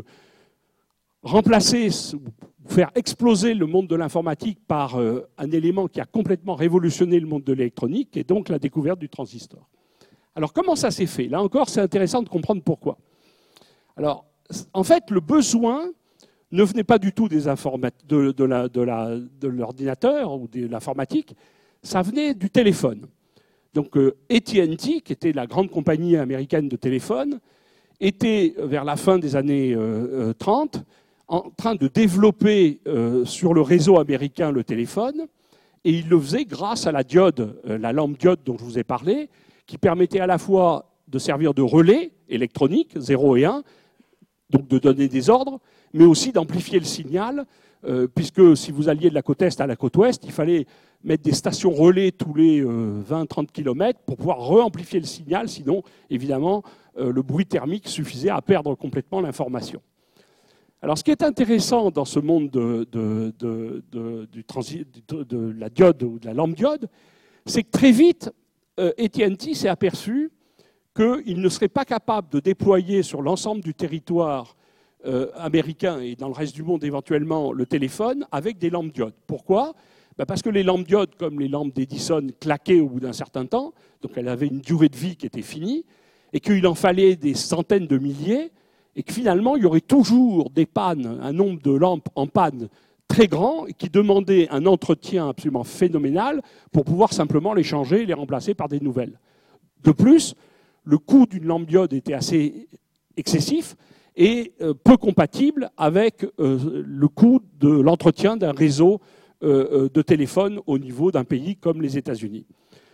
remplacer, faire exploser le monde de l'informatique par un élément qui a complètement révolutionné le monde de l'électronique, est donc la découverte du transistor. Alors comment ça s'est fait? Là encore, c'est intéressant de comprendre pourquoi. Alors, en fait, le besoin ne venait pas du tout des de, de, la, de, la, de l'ordinateur ou de l'informatique, ça venait du téléphone. Donc euh, A T and T, qui était la grande compagnie américaine de téléphone, était vers la fin des années euh, trente en train de développer euh, sur le réseau américain le téléphone, et il le faisait grâce à la diode, euh, la lampe diode dont je vous ai parlé, qui permettait à la fois de servir de relais électronique, zéro et un, donc de donner des ordres, mais aussi d'amplifier le signal, euh, puisque si vous alliez de la côte est à la côte ouest, il fallait mettre des stations relais tous les euh, vingt à trente kilomètres pour pouvoir re-amplifier le signal, sinon, évidemment, euh, le bruit thermique suffisait à perdre complètement l'information. Alors, ce qui est intéressant dans ce monde de, de, de, de, du transi, de, de la diode ou de la lampe diode, c'est que très vite, euh, A T and T s'est aperçu qu'il ne serait pas capable de déployer sur l'ensemble du territoire euh, américain et dans le reste du monde éventuellement le téléphone avec des lampes diodes. Pourquoi? Ben parce que les lampes diodes, comme les lampes d'Edison, claquaient au bout d'un certain temps, donc elles avaient une durée de vie qui était finie, et qu'il en fallait des centaines de milliers, et que finalement il y aurait toujours des pannes, un nombre de lampes en panne très grand, et qui demandaient un entretien absolument phénoménal pour pouvoir simplement les changer et les remplacer par des nouvelles. De plus, le coût d'une lampe diode était assez excessif et euh, peu compatible avec euh, le coût de l'entretien d'un réseau euh, de téléphone au niveau d'un pays comme les États-Unis.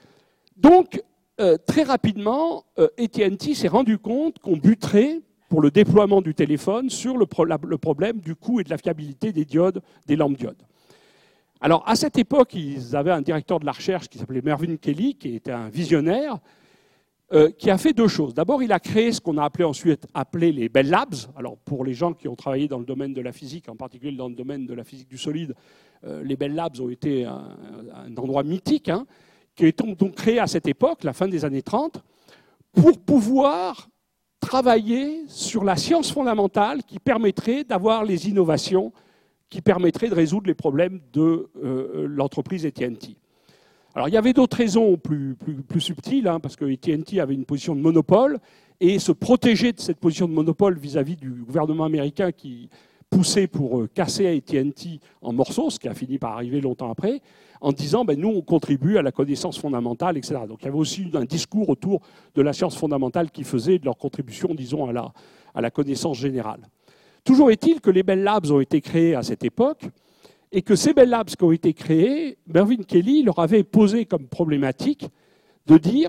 Donc, euh, très rapidement, euh, A T and T s'est rendu compte qu'on buterait pour le déploiement du téléphone sur le, pro la, le problème du coût et de la fiabilité des diodes, des lampes diodes. Alors, à cette époque, ils avaient un directeur de la recherche qui s'appelait Mervyn Kelley, qui était un visionnaire, Euh, qui a fait deux choses. D'abord, il a créé ce qu'on a appelé ensuite appelé les Bell Labs. Alors, pour les gens qui ont travaillé dans le domaine de la physique, en particulier dans le domaine de la physique du solide, euh, les Bell Labs ont été un, un endroit mythique, hein, qui est donc créé à cette époque, la fin des années trente, pour pouvoir travailler sur la science fondamentale qui permettrait d'avoir les innovations qui permettraient de résoudre les problèmes de euh, l'entreprise A T and T. Alors, il y avait d'autres raisons plus, plus, plus subtiles, hein, parce que A T and T avait une position de monopole, et se protéger de cette position de monopole vis-à-vis du gouvernement américain qui poussait pour casser A T and T en morceaux, ce qui a fini par arriver longtemps après, en disant ben, « nous, on contribue à la connaissance fondamentale, et cetera » Donc, il y avait aussi un discours autour de la science fondamentale qui faisait de leur contribution, disons, à la, à la connaissance générale. Toujours est-il que les Bell Labs ont été créés à cette époque, et que ces Bell Labs qui ont été créés, Mervyn Kelley leur avait posé comme problématique de dire,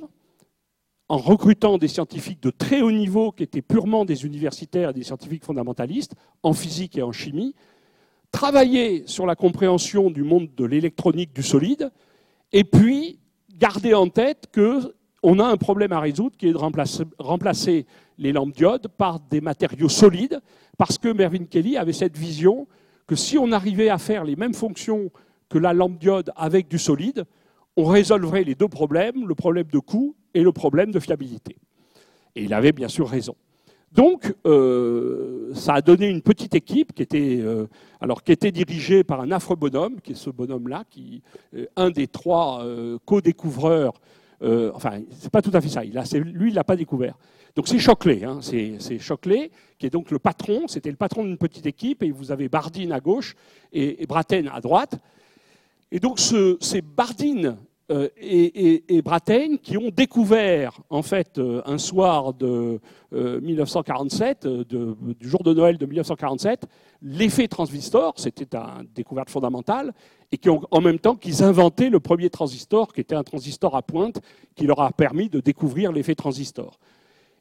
en recrutant des scientifiques de très haut niveau, qui étaient purement des universitaires et des scientifiques fondamentalistes, en physique et en chimie, travailler sur la compréhension du monde de l'électronique du solide, et puis garder en tête qu'on a un problème à résoudre qui est de remplacer, remplacer les lampes diodes par des matériaux solides, parce que Mervyn Kelley avait cette vision que si on arrivait à faire les mêmes fonctions que la lampe diode avec du solide, on résolverait les deux problèmes, le problème de coût et le problème de fiabilité. Et il avait bien sûr raison. Donc, euh, ça a donné une petite équipe qui était, euh, alors, qui était dirigée par un affreux bonhomme, qui est ce bonhomme-là, qui est un des trois euh, co-découvreurs. Euh, enfin, c'est pas tout à fait ça. Il a, lui, il l'a pas découvert. Donc c'est Shockley, hein, c'est Shockley qui est donc le patron. C'était le patron d'une petite équipe, et vous avez Bardeen à gauche et, et Brattain à droite. Et donc c'est Bardeen euh, et, et, et Brattain qui ont découvert, en fait, euh, un soir de euh, mille neuf cent quarante-sept, euh, de, du jour de Noël de mille neuf cent quarante-sept, l'effet transistor. C'était une découverte fondamentale, et qui ont, en même temps qu'ils inventaient le premier transistor, qui était un transistor à pointe, qui leur a permis de découvrir l'effet transistor.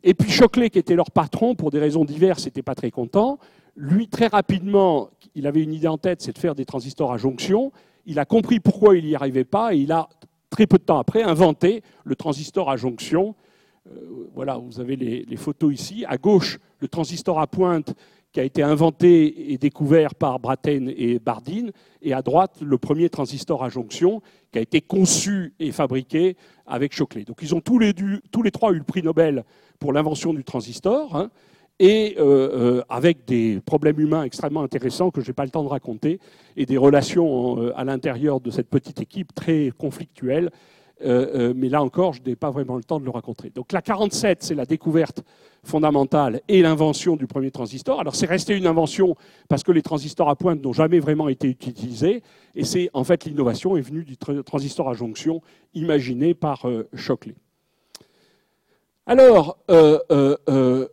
Et puis Shockley, qui était leur patron, pour des raisons diverses, n'était pas très content. Lui, très rapidement, il avait une idée en tête, c'est de faire des transistors à jonction. Il a compris pourquoi il n'y arrivait pas et il a, très peu de temps après, inventé le transistor à jonction. Euh, voilà, vous avez les, les photos ici. À gauche, le transistor à pointe qui a été inventé et découvert par Brattain et Bardeen. Et à droite, le premier transistor à jonction qui a été conçu et fabriqué avec Shockley. Donc ils ont tous les, tous les trois eu le prix Nobel pour l'invention du transistor. Hein. Et euh, euh, avec des problèmes humains extrêmement intéressants que je n'ai pas le temps de raconter, et des relations euh, à l'intérieur de cette petite équipe très conflictuelle. Euh, euh, mais là encore, je n'ai pas vraiment le temps de le raconter. Donc la quarante-sept, c'est la découverte fondamentale et l'invention du premier transistor. Alors c'est resté une invention parce que les transistors à pointe n'ont jamais vraiment été utilisés. Et c'est en fait l'innovation est venue du transistor à jonction imaginé par euh, Shockley. Alors, euh, euh, euh,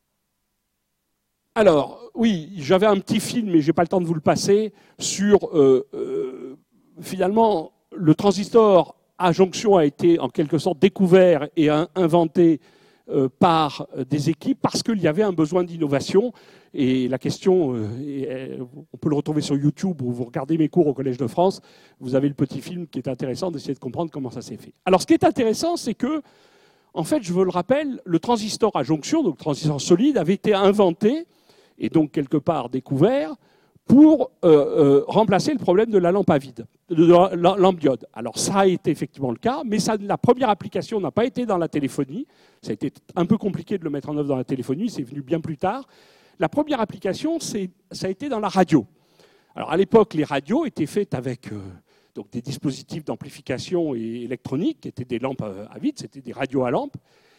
Alors, oui, j'avais un petit film, mais je n'ai pas le temps de vous le passer, sur, euh, euh, finalement, le transistor à jonction a été en quelque sorte découvert et inventé euh, par des équipes parce qu'il y avait un besoin d'innovation. Et la question, euh, est, on peut le retrouver sur YouTube ou vous regardez mes cours au Collège de France, vous avez le petit film qui est intéressant d'essayer de comprendre comment ça s'est fait. Alors, ce qui est intéressant, c'est que, en fait, je vous le rappelle, le transistor à jonction, donc le transistor solide, avait été inventé et donc quelque part découvert, pour euh, euh, remplacer le problème de la lampe à vide, de la lampe diode. Alors ça a été effectivement le cas, mais ça, la première application n'a pas été dans la téléphonie. Ça a été un peu compliqué de le mettre en œuvre dans la téléphonie, c'est venu bien plus tard. La première application, c'est, ça a été dans la radio. Alors à l'époque, les radios étaient faites avec euh, donc des dispositifs d'amplification et électronique, qui étaient des lampes à vide, c'était des radios à lampe.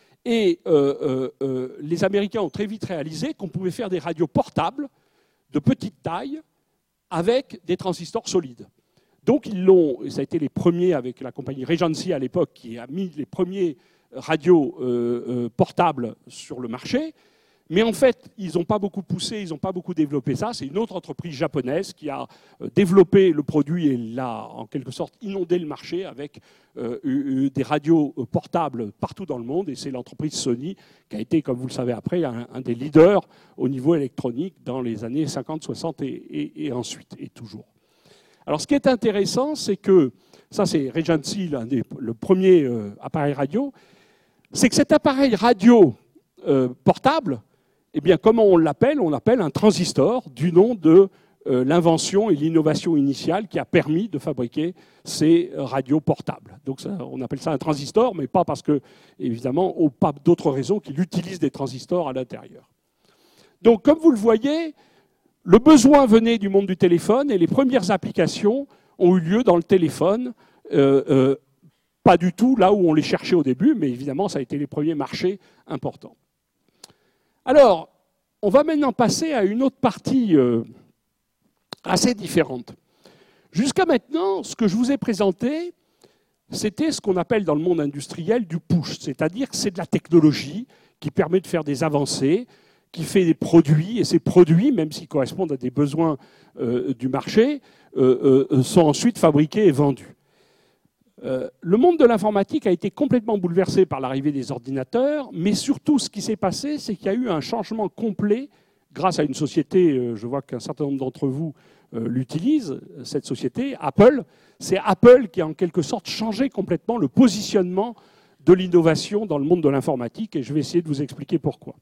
Et euh, euh, euh, les Américains ont très vite réalisé qu'on pouvait faire des radios portables de petite taille avec des transistors solides. Donc ils l'ont, et ça a été les premiers avec la compagnie Regency à l'époque qui a mis les premiers radios euh, euh, portables sur le marché. Mais en fait, ils n'ont pas beaucoup poussé, ils n'ont pas beaucoup développé ça. C'est une autre entreprise japonaise qui a développé le produit et l'a en quelque sorte inondé le marché avec euh, des radios portables partout dans le monde. Et c'est l'entreprise Sony qui a été, comme vous le savez après, un, un des leaders au niveau électronique dans les années cinquante, soixante et, et, et ensuite, et toujours. Alors ce qui est intéressant, c'est que, ça c'est Regency, l'un des, le premier euh, appareil radio, c'est que cet appareil radio euh, portable, eh bien, comment on l'appelle? On l'appelle un transistor, du nom de euh, l'invention et l'innovation initiale qui a permis de fabriquer ces radios portables. Donc, ça, on appelle ça un transistor, mais pas parce que, évidemment, ou pas d'autres raisons qu'il utilise des transistors à l'intérieur. Donc, comme vous le voyez, le besoin venait du monde du téléphone et les premières applications ont eu lieu dans le téléphone. Euh, euh, pas du tout là où on les cherchait au début, mais évidemment, ça a été les premiers marchés importants. Alors, on va maintenant passer à une autre partie euh, assez différente. Jusqu'à maintenant, ce que je vous ai présenté, c'était ce qu'on appelle dans le monde industriel du push, c'est-à-dire que c'est de la technologie qui permet de faire des avancées, qui fait des produits, et ces produits, même s'ils correspondent à des besoins euh, du marché, euh, euh, sont ensuite fabriqués et vendus. Euh, le monde de l'informatique a été complètement bouleversé par l'arrivée des ordinateurs, mais surtout ce qui s'est passé, c'est qu'il y a eu un changement complet grâce à une société, euh, je vois qu'un certain nombre d'entre vous euh, l'utilisent, cette société, Apple. C'est Apple qui a en quelque sorte changé complètement le positionnement de l'innovation dans le monde de l'informatique, et je vais essayer de vous expliquer pourquoi.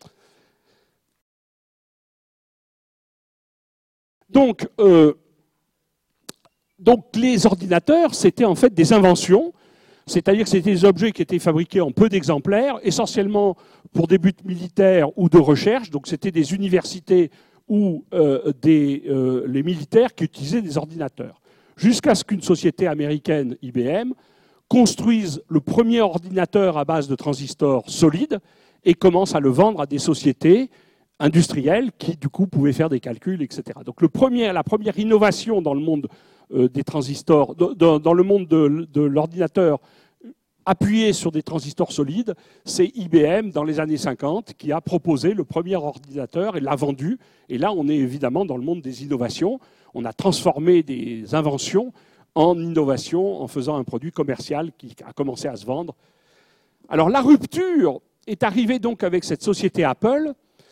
Donc, euh, Donc les ordinateurs, c'était en fait des inventions, c'est-à-dire que c'était des objets qui étaient fabriqués en peu d'exemplaires, essentiellement pour des buts militaires ou de recherche. Donc c'était des universités ou euh, des, euh, les militaires qui utilisaient des ordinateurs. Jusqu'à ce qu'une société américaine, I B M, construise le premier ordinateur à base de transistors solides et commence à le vendre à des sociétés industrielles qui, du coup, pouvaient faire des calculs, et cetera. Donc le premier, la première innovation dans le monde euh, des transistors, dans, dans le monde de, de l'ordinateur appuyé sur des transistors solides, c'est I B M, dans les années cinquante, qui a proposé le premier ordinateur et l'a vendu. Et là, on est évidemment dans le monde des innovations. On a transformé des inventions en innovation en faisant un produit commercial qui a commencé à se vendre. Alors la rupture est arrivé donc avec cette société Apple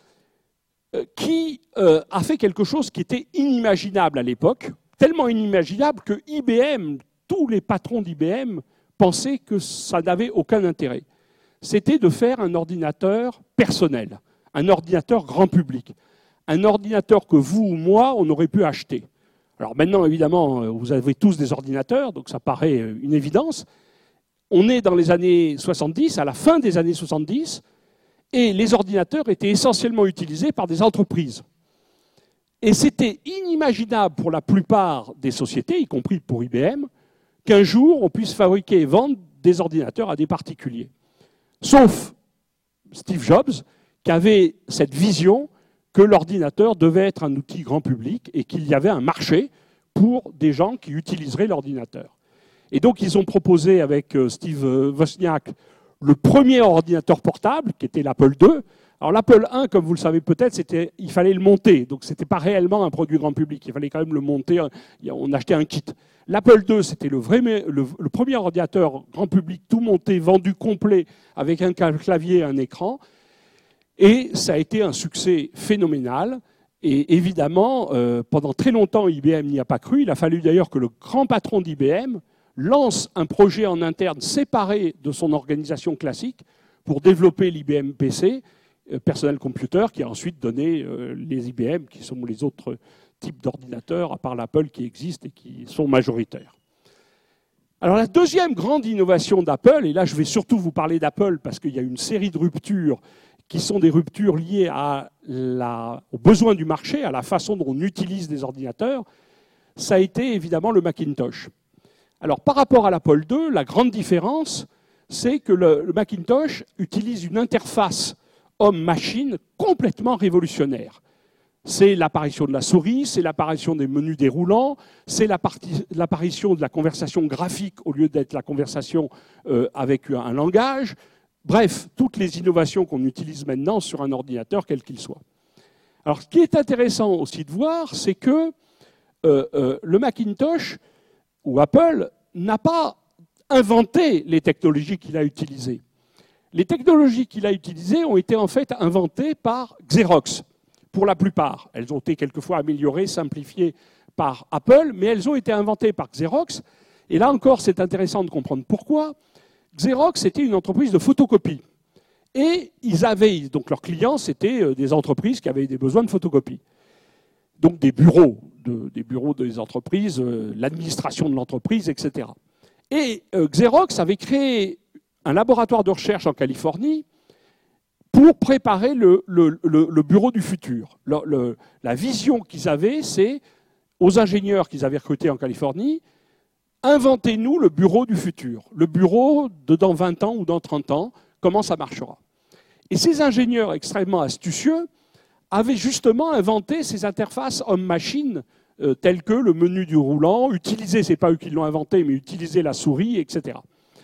euh, qui euh, a fait quelque chose qui était inimaginable à l'époque, tellement inimaginable que I B M, tous les patrons d'I B M pensaient que ça n'avait aucun intérêt. C'était de faire un ordinateur personnel, un ordinateur grand public, un ordinateur que vous ou moi, on aurait pu acheter. Alors maintenant, évidemment, vous avez tous des ordinateurs, donc ça paraît une évidence. On est dans les années soixante-dix, à la fin des années soixante-dix, et les ordinateurs étaient essentiellement utilisés par des entreprises. Et c'était inimaginable pour la plupart des sociétés, y compris pour I B M, qu'un jour on puisse fabriquer et vendre des ordinateurs à des particuliers. Sauf Steve Jobs, qui avait cette vision que l'ordinateur devait être un outil grand public et qu'il y avait un marché pour des gens qui utiliseraient l'ordinateur. Et donc ils ont proposé avec Steve Wozniak le premier ordinateur portable, qui était l'Apple deux. Alors l'Apple un, comme vous le savez peut-être, c'était, il fallait le monter, donc ce n'était pas réellement un produit grand public, il fallait quand même le monter, on achetait un kit. L'Apple deux, c'était le, vrai, le, le premier ordinateur grand public, tout monté, vendu complet, avec un clavier et un écran, et ça a été un succès phénoménal. Et évidemment, euh, pendant très longtemps, I B M n'y a pas cru. Il a fallu d'ailleurs que le grand patron d'I B M lance un projet en interne séparé de son organisation classique pour développer l'I B M P C, euh, Personal Computer, qui a ensuite donné euh, les I B M, qui sont les autres types d'ordinateurs, à part l'Apple qui existe et qui sont majoritaires. Alors la deuxième grande innovation d'Apple, et là je vais surtout vous parler d'Apple parce qu'il y a une série de ruptures qui sont des ruptures liées à la, aux besoins du marché, à la façon dont on utilise des ordinateurs, ça a été évidemment le Macintosh. Alors par rapport à l'Apple deux, la grande différence, c'est que le, le Macintosh utilise une interface homme-machine complètement révolutionnaire. C'est l'apparition de la souris, c'est l'apparition des menus déroulants, c'est l'apparition de la conversation graphique au lieu d'être la conversation euh, avec un langage. Bref, toutes les innovations qu'on utilise maintenant sur un ordinateur, quel qu'il soit. Alors, ce qui est intéressant aussi de voir, c'est que euh, euh, le Macintosh, ou Apple, n'a pas inventé les technologies qu'il a utilisées. Les technologies qu'il a utilisées ont été en fait inventées par Xerox, pour la plupart. Elles ont été quelquefois améliorées, simplifiées par Apple, mais elles ont été inventées par Xerox. Et là encore, c'est intéressant de comprendre pourquoi. Xerox, c'était une entreprise de photocopie. Et ils avaient, donc leurs clients, c'était des entreprises qui avaient des besoins de photocopie. Donc des bureaux, de, des bureaux des entreprises, euh, l'administration de l'entreprise, et cetera. Et euh, Xerox avait créé un laboratoire de recherche en Californie pour préparer le, le, le, le bureau du futur. Le, le, la vision qu'ils avaient, c'est, aux ingénieurs qu'ils avaient recrutés en Californie, inventez-nous le bureau du futur. Le bureau de dans vingt ans ou dans trente ans, comment ça marchera. Et ces ingénieurs extrêmement astucieux avaient justement inventé ces interfaces homme-machine euh, telles que le menu du roulant, utiliser, c'est pas eux qui l'ont inventé, mais utiliser la souris, et cetera.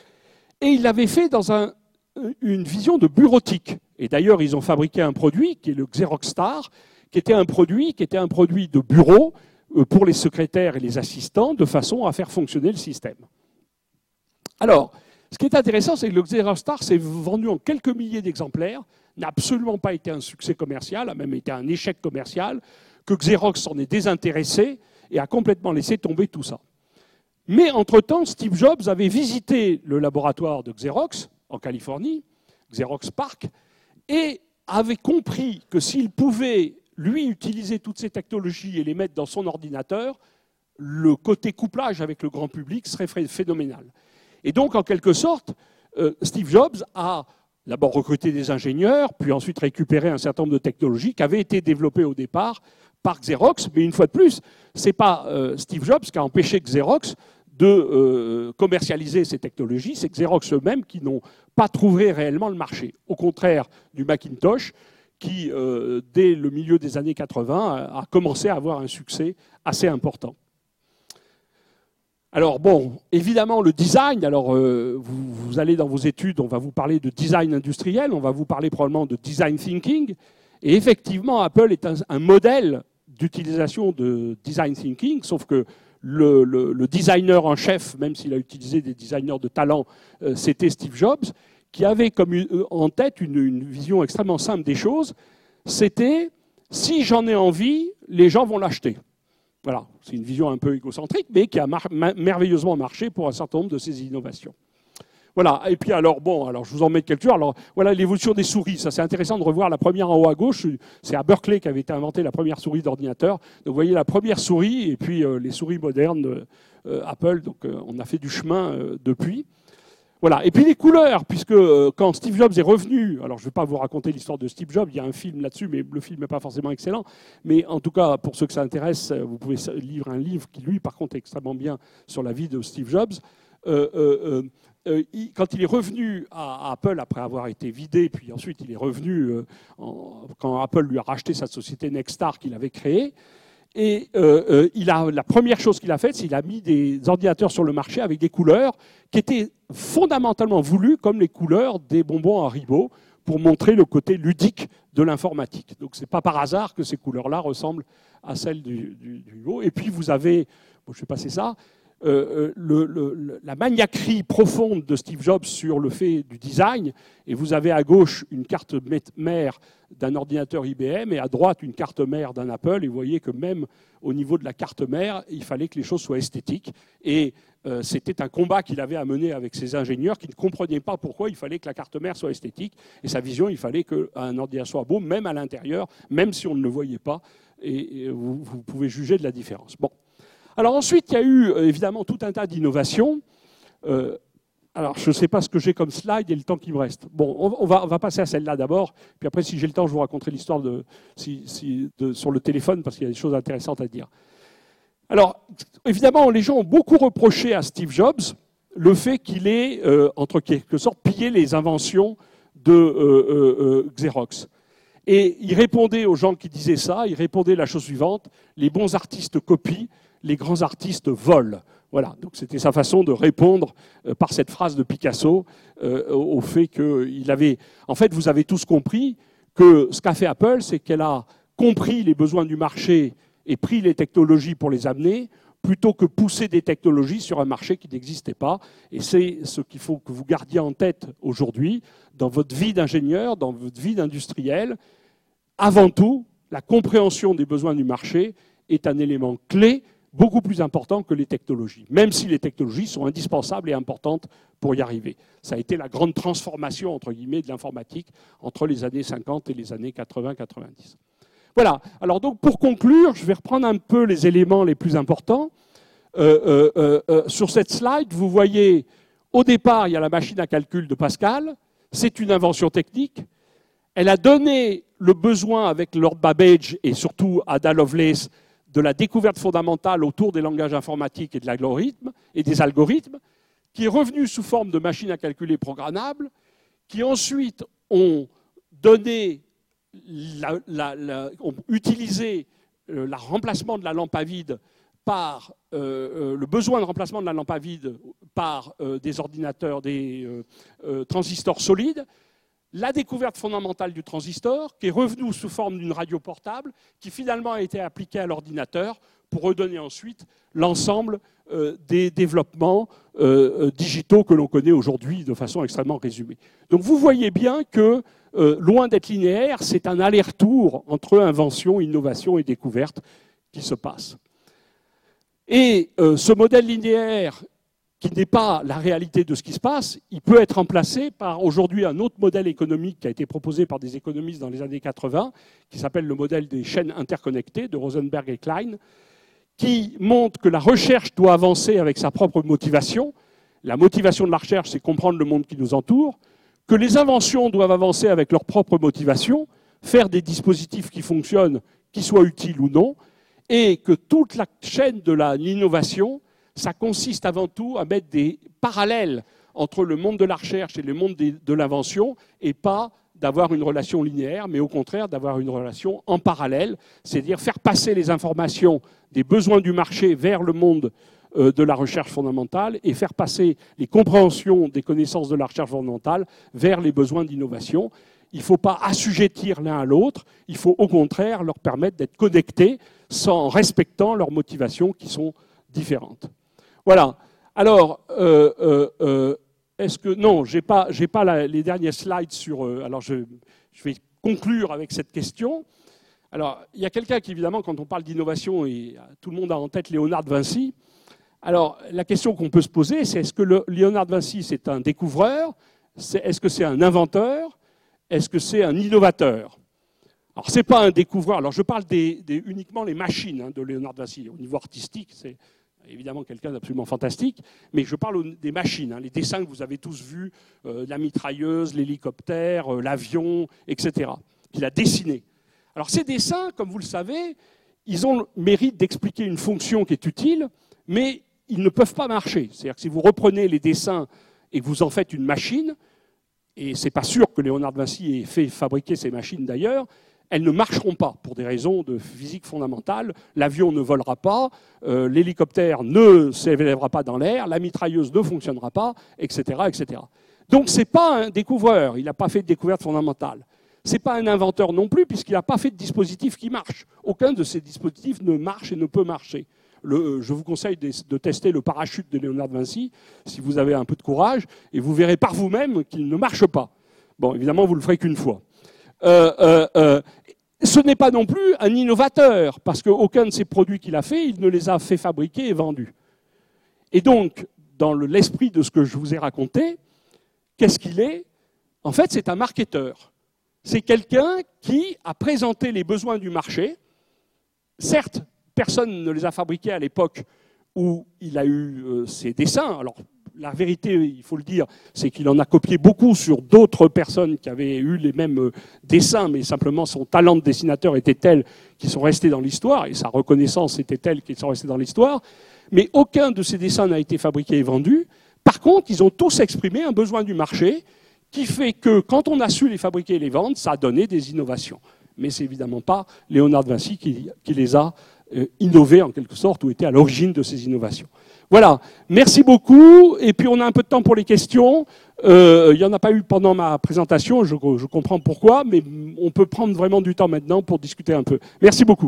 Et ils l'avaient fait dans un, une vision de bureautique. Et d'ailleurs, ils ont fabriqué un produit qui est le Xerox Star, qui était un produit, qui était un produit de bureau pour les secrétaires et les assistants, de façon à faire fonctionner le système. Alors, ce qui est intéressant, c'est que le Xerox Star s'est vendu en quelques milliers d'exemplaires, n'a absolument pas été un succès commercial, a même été un échec commercial, que Xerox s'en est désintéressé et a complètement laissé tomber tout ça. Mais entre-temps, Steve Jobs avait visité le laboratoire de Xerox, en Californie, Xerox Park, et avait compris que s'il pouvait lui, utiliser toutes ces technologies et les mettre dans son ordinateur, le côté couplage avec le grand public serait phénoménal. Et donc, en quelque sorte, euh, Steve Jobs a d'abord recruté des ingénieurs, puis ensuite récupéré un certain nombre de technologies qui avaient été développées au départ par Xerox. Mais une fois de plus, ce n'est pas euh, Steve Jobs qui a empêché Xerox de euh, commercialiser ces technologies, c'est Xerox eux-mêmes qui n'ont pas trouvé réellement le marché. Au contraire du Macintosh, qui, euh, dès le milieu des années quatre-vingts, a commencé à avoir un succès assez important. Alors bon, évidemment, le design, alors euh, vous, vous allez dans vos études, on va vous parler de design industriel, on va vous parler probablement de design thinking, et effectivement, Apple est un, un modèle d'utilisation de design thinking, sauf que le, le, le designer en chef, même s'il a utilisé des designers de talent, euh, c'était Steve Jobs, qui avait comme une, en tête une, une vision extrêmement simple des choses. C'était, si j'en ai envie, les gens vont l'acheter. Voilà, c'est une vision un peu égocentrique, mais qui a mar- merveilleusement marché pour un certain nombre de ces innovations. Voilà, et puis alors, bon, alors je vous en mets quelques-uns. Alors voilà l'évolution des souris, ça c'est intéressant de revoir la première en haut à gauche, c'est à Berkeley qu'avait été inventée la première souris d'ordinateur. Donc vous voyez la première souris, et puis euh, les souris modernes euh, Apple, donc euh, on a fait du chemin euh, depuis. Voilà, et puis les couleurs, puisque euh, quand Steve Jobs est revenu, alors je ne vais pas vous raconter l'histoire de Steve Jobs, il y a un film là-dessus, mais le film n'est pas forcément excellent, mais en tout cas, pour ceux que ça intéresse, vous pouvez lire un livre qui, lui, par contre, est extrêmement bien sur la vie de Steve Jobs. Euh, euh, euh, Euh, il, quand il est revenu à, à Apple, après avoir été vidé, puis ensuite il est revenu euh, en, quand Apple lui a racheté sa société Nexstar qu'il avait créée, et euh, euh, il a, la première chose qu'il a faite, c'est qu'il a mis des ordinateurs sur le marché avec des couleurs qui étaient fondamentalement voulues comme les couleurs des bonbons Haribo pour montrer le côté ludique de l'informatique. Donc c'est pas par hasard que ces couleurs-là ressemblent à celles du, du, du haut. Et puis vous avez, bon, je vais passer ça, Euh, le, le, la maniaquerie profonde de Steve Jobs sur le fait du design, et vous avez à gauche une carte mère d'un ordinateur I B M et à droite une carte mère d'un Apple, et vous voyez que même au niveau de la carte mère, il fallait que les choses soient esthétiques, et euh, c'était un combat qu'il avait à mener avec ses ingénieurs qui ne comprenaient pas pourquoi il fallait que la carte mère soit esthétique, et sa vision, il fallait qu'un ordinateur soit beau, même à l'intérieur, même si on ne le voyait pas, et, et vous, vous pouvez juger de la différence. Bon. Alors ensuite, il y a eu évidemment tout un tas d'innovations. Euh, alors je ne sais pas ce que j'ai comme slide et le temps qui me reste. Bon, on, on, va, on va passer à celle-là d'abord, puis après, si j'ai le temps, je vous raconterai l'histoire de, si, si, de, sur le téléphone, parce qu'il y a des choses intéressantes à dire. Alors, évidemment, les gens ont beaucoup reproché à Steve Jobs le fait qu'il ait, euh, entre quelque sorte, pillé les inventions de euh, euh, Xerox. Et il répondait aux gens qui disaient ça, il répondait la chose suivante, les bons artistes copient, les grands artistes volent. Voilà, donc c'était sa façon de répondre euh, par cette phrase de Picasso euh, au fait qu'il avait... En fait, vous avez tous compris que ce qu'a fait Apple, c'est qu'elle a compris les besoins du marché et pris les technologies pour les amener, plutôt que pousser des technologies sur un marché qui n'existait pas. Et c'est ce qu'il faut que vous gardiez en tête aujourd'hui, dans votre vie d'ingénieur, dans votre vie d'industriel. Avant tout, la compréhension des besoins du marché est un élément clé, beaucoup plus important que les technologies, même si les technologies sont indispensables et importantes pour y arriver. Ça a été la grande transformation, entre guillemets, de l'informatique entre les années cinquante et les années quatre-vingts quatre-vingt-dix. Voilà. Alors donc, pour conclure, je vais reprendre un peu les éléments les plus importants. Euh, euh, euh, sur cette slide, vous voyez, au départ, il y a la machine à calcul de Pascal. C'est une invention technique. Elle a donné le besoin avec Lord Babbage et surtout Ada Lovelace de la découverte fondamentale autour des langages informatiques et de l'algorithme et des algorithmes, qui est revenu sous forme de machines à calculer programmables, qui ensuite ont donné, la, la, la, ont utilisé le la remplacement de la lampe à vide par euh, le besoin de remplacement de la lampe à vide par euh, des ordinateurs, des euh, euh, transistors solides. La découverte fondamentale du transistor, qui est revenue sous forme d'une radio portable, qui finalement a été appliquée à l'ordinateur pour redonner ensuite l'ensemble euh, des développements euh, digitaux que l'on connaît aujourd'hui de façon extrêmement résumée. Donc vous voyez bien que, euh, loin d'être linéaire, c'est un aller-retour entre invention, innovation et découverte qui se passe. Et euh, ce modèle linéaire, qui n'est pas la réalité de ce qui se passe, il peut être remplacé par aujourd'hui un autre modèle économique qui a été proposé par des économistes dans les années quatre-vingts, qui s'appelle le modèle des chaînes interconnectées de Rosenberg et Klein, qui montre que la recherche doit avancer avec sa propre motivation. La motivation de la recherche, c'est comprendre le monde qui nous entoure, que les inventions doivent avancer avec leur propre motivation, faire des dispositifs qui fonctionnent, qui soient utiles ou non, et que toute la chaîne de l'innovation, ça consiste avant tout à mettre des parallèles entre le monde de la recherche et le monde de l'invention, et pas d'avoir une relation linéaire, mais au contraire d'avoir une relation en parallèle, c'est-à-dire faire passer les informations des besoins du marché vers le monde de la recherche fondamentale et faire passer les compréhensions des connaissances de la recherche fondamentale vers les besoins d'innovation. Il ne faut pas assujettir l'un à l'autre, il faut au contraire leur permettre d'être connectés en respectant leurs motivations qui sont différentes. Voilà. Alors, euh, euh, euh, est-ce que... Non, je n'ai pas, j'ai pas la, les derniers slides sur... Euh, alors, je, je vais conclure avec cette question. Alors, il y a quelqu'un qui, évidemment, quand on parle d'innovation, et tout le monde a en tête Léonard de Vinci. Alors, la question qu'on peut se poser, c'est est-ce que le, Léonard de Vinci, c'est un découvreur? Est-ce que c'est un inventeur? Est-ce que c'est un innovateur? Alors, ce n'est pas un découvreur. Alors, je parle des, des, uniquement les machines hein, de Léonard de Vinci. Au niveau artistique, c'est évidemment quelqu'un d'absolument fantastique. Mais je parle des machines, hein, les dessins que vous avez tous vus, euh, la mitrailleuse, l'hélicoptère, euh, l'avion, et cetera, qu'il a dessiné. Alors, ces dessins, comme vous le savez, ils ont le mérite d'expliquer une fonction qui est utile, mais ils ne peuvent pas marcher. C'est-à-dire que si vous reprenez les dessins et que vous en faites une machine, et ce n'est pas sûr que Léonard de Vinci ait fait fabriquer ces machines d'ailleurs, elles ne marcheront pas pour des raisons de physique fondamentale. L'avion ne volera pas, euh, l'hélicoptère ne s'élèvera pas dans l'air, la mitrailleuse ne fonctionnera pas, et cetera et cetera. Donc ce n'est pas un découvreur, il n'a pas fait de découverte fondamentale. Ce n'est pas un inventeur non plus, puisqu'il n'a pas fait de dispositif qui marche. Aucun de ces dispositifs ne marche et ne peut marcher. Le, je vous conseille de, de tester le parachute de Léonard de Vinci, si vous avez un peu de courage, et vous verrez par vous-même qu'il ne marche pas. Bon, évidemment, vous ne le ferez qu'une fois. Euh, euh, euh, ce n'est pas non plus un innovateur, parce qu'aucun de ces produits qu'il a fait, il ne les a fait fabriquer et vendus. Et donc, dans l'esprit de ce que je vous ai raconté, qu'est-ce qu'il est? En fait, c'est un marketeur. C'est quelqu'un qui a présenté les besoins du marché. Certes, personne ne les a fabriqués à l'époque où il a eu euh, ses dessins. Alors, la vérité, il faut le dire, c'est qu'il en a copié beaucoup sur d'autres personnes qui avaient eu les mêmes euh, dessins, mais simplement son talent de dessinateur était tel qu'ils sont restés dans l'histoire, et sa reconnaissance était telle qu'ils sont restés dans l'histoire. Mais aucun de ces dessins n'a été fabriqué et vendu. Par contre, ils ont tous exprimé un besoin du marché qui fait que, quand on a su les fabriquer et les vendre, ça a donné des innovations. Mais c'est évidemment pas Léonard de Vinci qui, qui les a euh, innovés, en quelque sorte, ou était à l'origine de ces innovations. Voilà, merci beaucoup. Et puis on a un peu de temps pour les questions. Euh, il n'y en a pas eu pendant ma présentation, je, je comprends pourquoi, mais on peut prendre vraiment du temps maintenant pour discuter un peu. Merci beaucoup.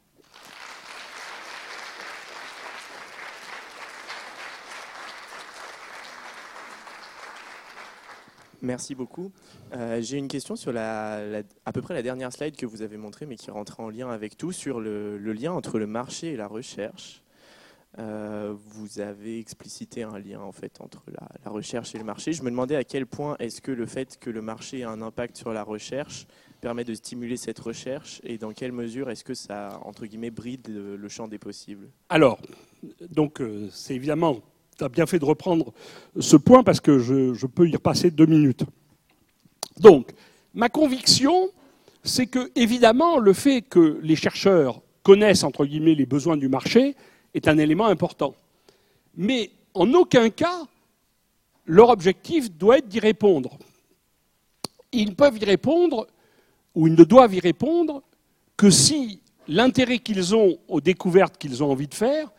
Merci beaucoup. Euh, j'ai une question sur la, la, à peu près la dernière slide que vous avez montrée, mais qui rentre en lien avec tout, sur le, le lien entre le marché et la recherche. Euh, vous avez explicité un lien en fait entre la, la recherche et le marché. Je me demandais à quel point est-ce que le fait que le marché a un impact sur la recherche permet de stimuler cette recherche, et dans quelle mesure est-ce que ça, entre guillemets, bride le, le champ des possibles? Alors, donc euh, c'est évidemment... Tu as bien fait de reprendre ce point parce que je, je peux y repasser deux minutes. Donc, ma conviction, c'est que, évidemment, le fait que les chercheurs connaissent, entre guillemets, les besoins du marché est un élément important. Mais, en aucun cas, leur objectif doit être d'y répondre. Ils peuvent y répondre, ou ils ne doivent y répondre, que si l'intérêt qu'ils ont aux découvertes qu'ils ont envie de faire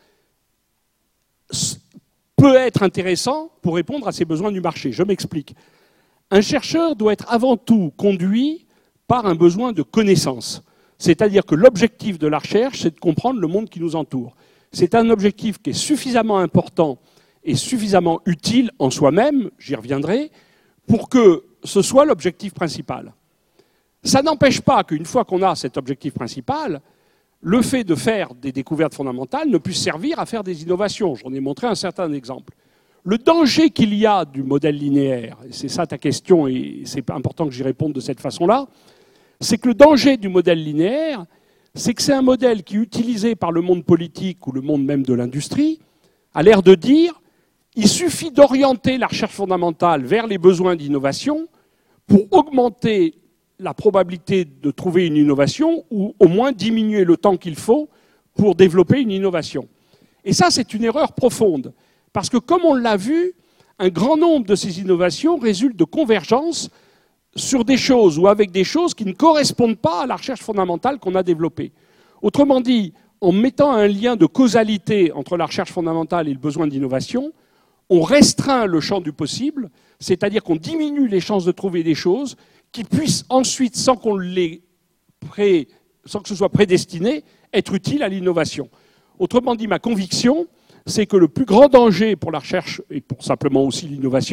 peut être intéressant pour répondre à ces besoins du marché. Je m'explique. Un chercheur doit être avant tout conduit par un besoin de connaissance. C'est-à-dire que l'objectif de la recherche, c'est de comprendre le monde qui nous entoure. C'est un objectif qui est suffisamment important et suffisamment utile en soi-même, j'y reviendrai, pour que ce soit l'objectif principal. Ça n'empêche pas qu'une fois qu'on a cet objectif principal, le fait de faire des découvertes fondamentales ne puisse servir à faire des innovations. J'en ai montré un certain exemple. Le danger qu'il y a du modèle linéaire, et c'est ça ta question, et c'est important que j'y réponde de cette façon-là, c'est que le danger du modèle linéaire, c'est que c'est un modèle qui, utilisé par le monde politique ou le monde même de l'industrie, a l'air de dire il suffit d'orienter la recherche fondamentale vers les besoins d'innovation pour augmenter la probabilité de trouver une innovation, ou au moins diminuer le temps qu'il faut pour développer une innovation. Et ça, c'est une erreur profonde. Parce que, comme on l'a vu, un grand nombre de ces innovations résultent de convergences sur des choses ou avec des choses qui ne correspondent pas à la recherche fondamentale qu'on a développée. Autrement dit, en mettant un lien de causalité entre la recherche fondamentale et le besoin d'innovation, on restreint le champ du possible, c'est-à-dire qu'on diminue les chances de trouver des choses qui puissent ensuite, sans qu'on les pré... sans que ce soit prédestiné, être utiles à l'innovation. Autrement dit, ma conviction, c'est que le plus grand danger pour la recherche, et pour simplement aussi l'innovation,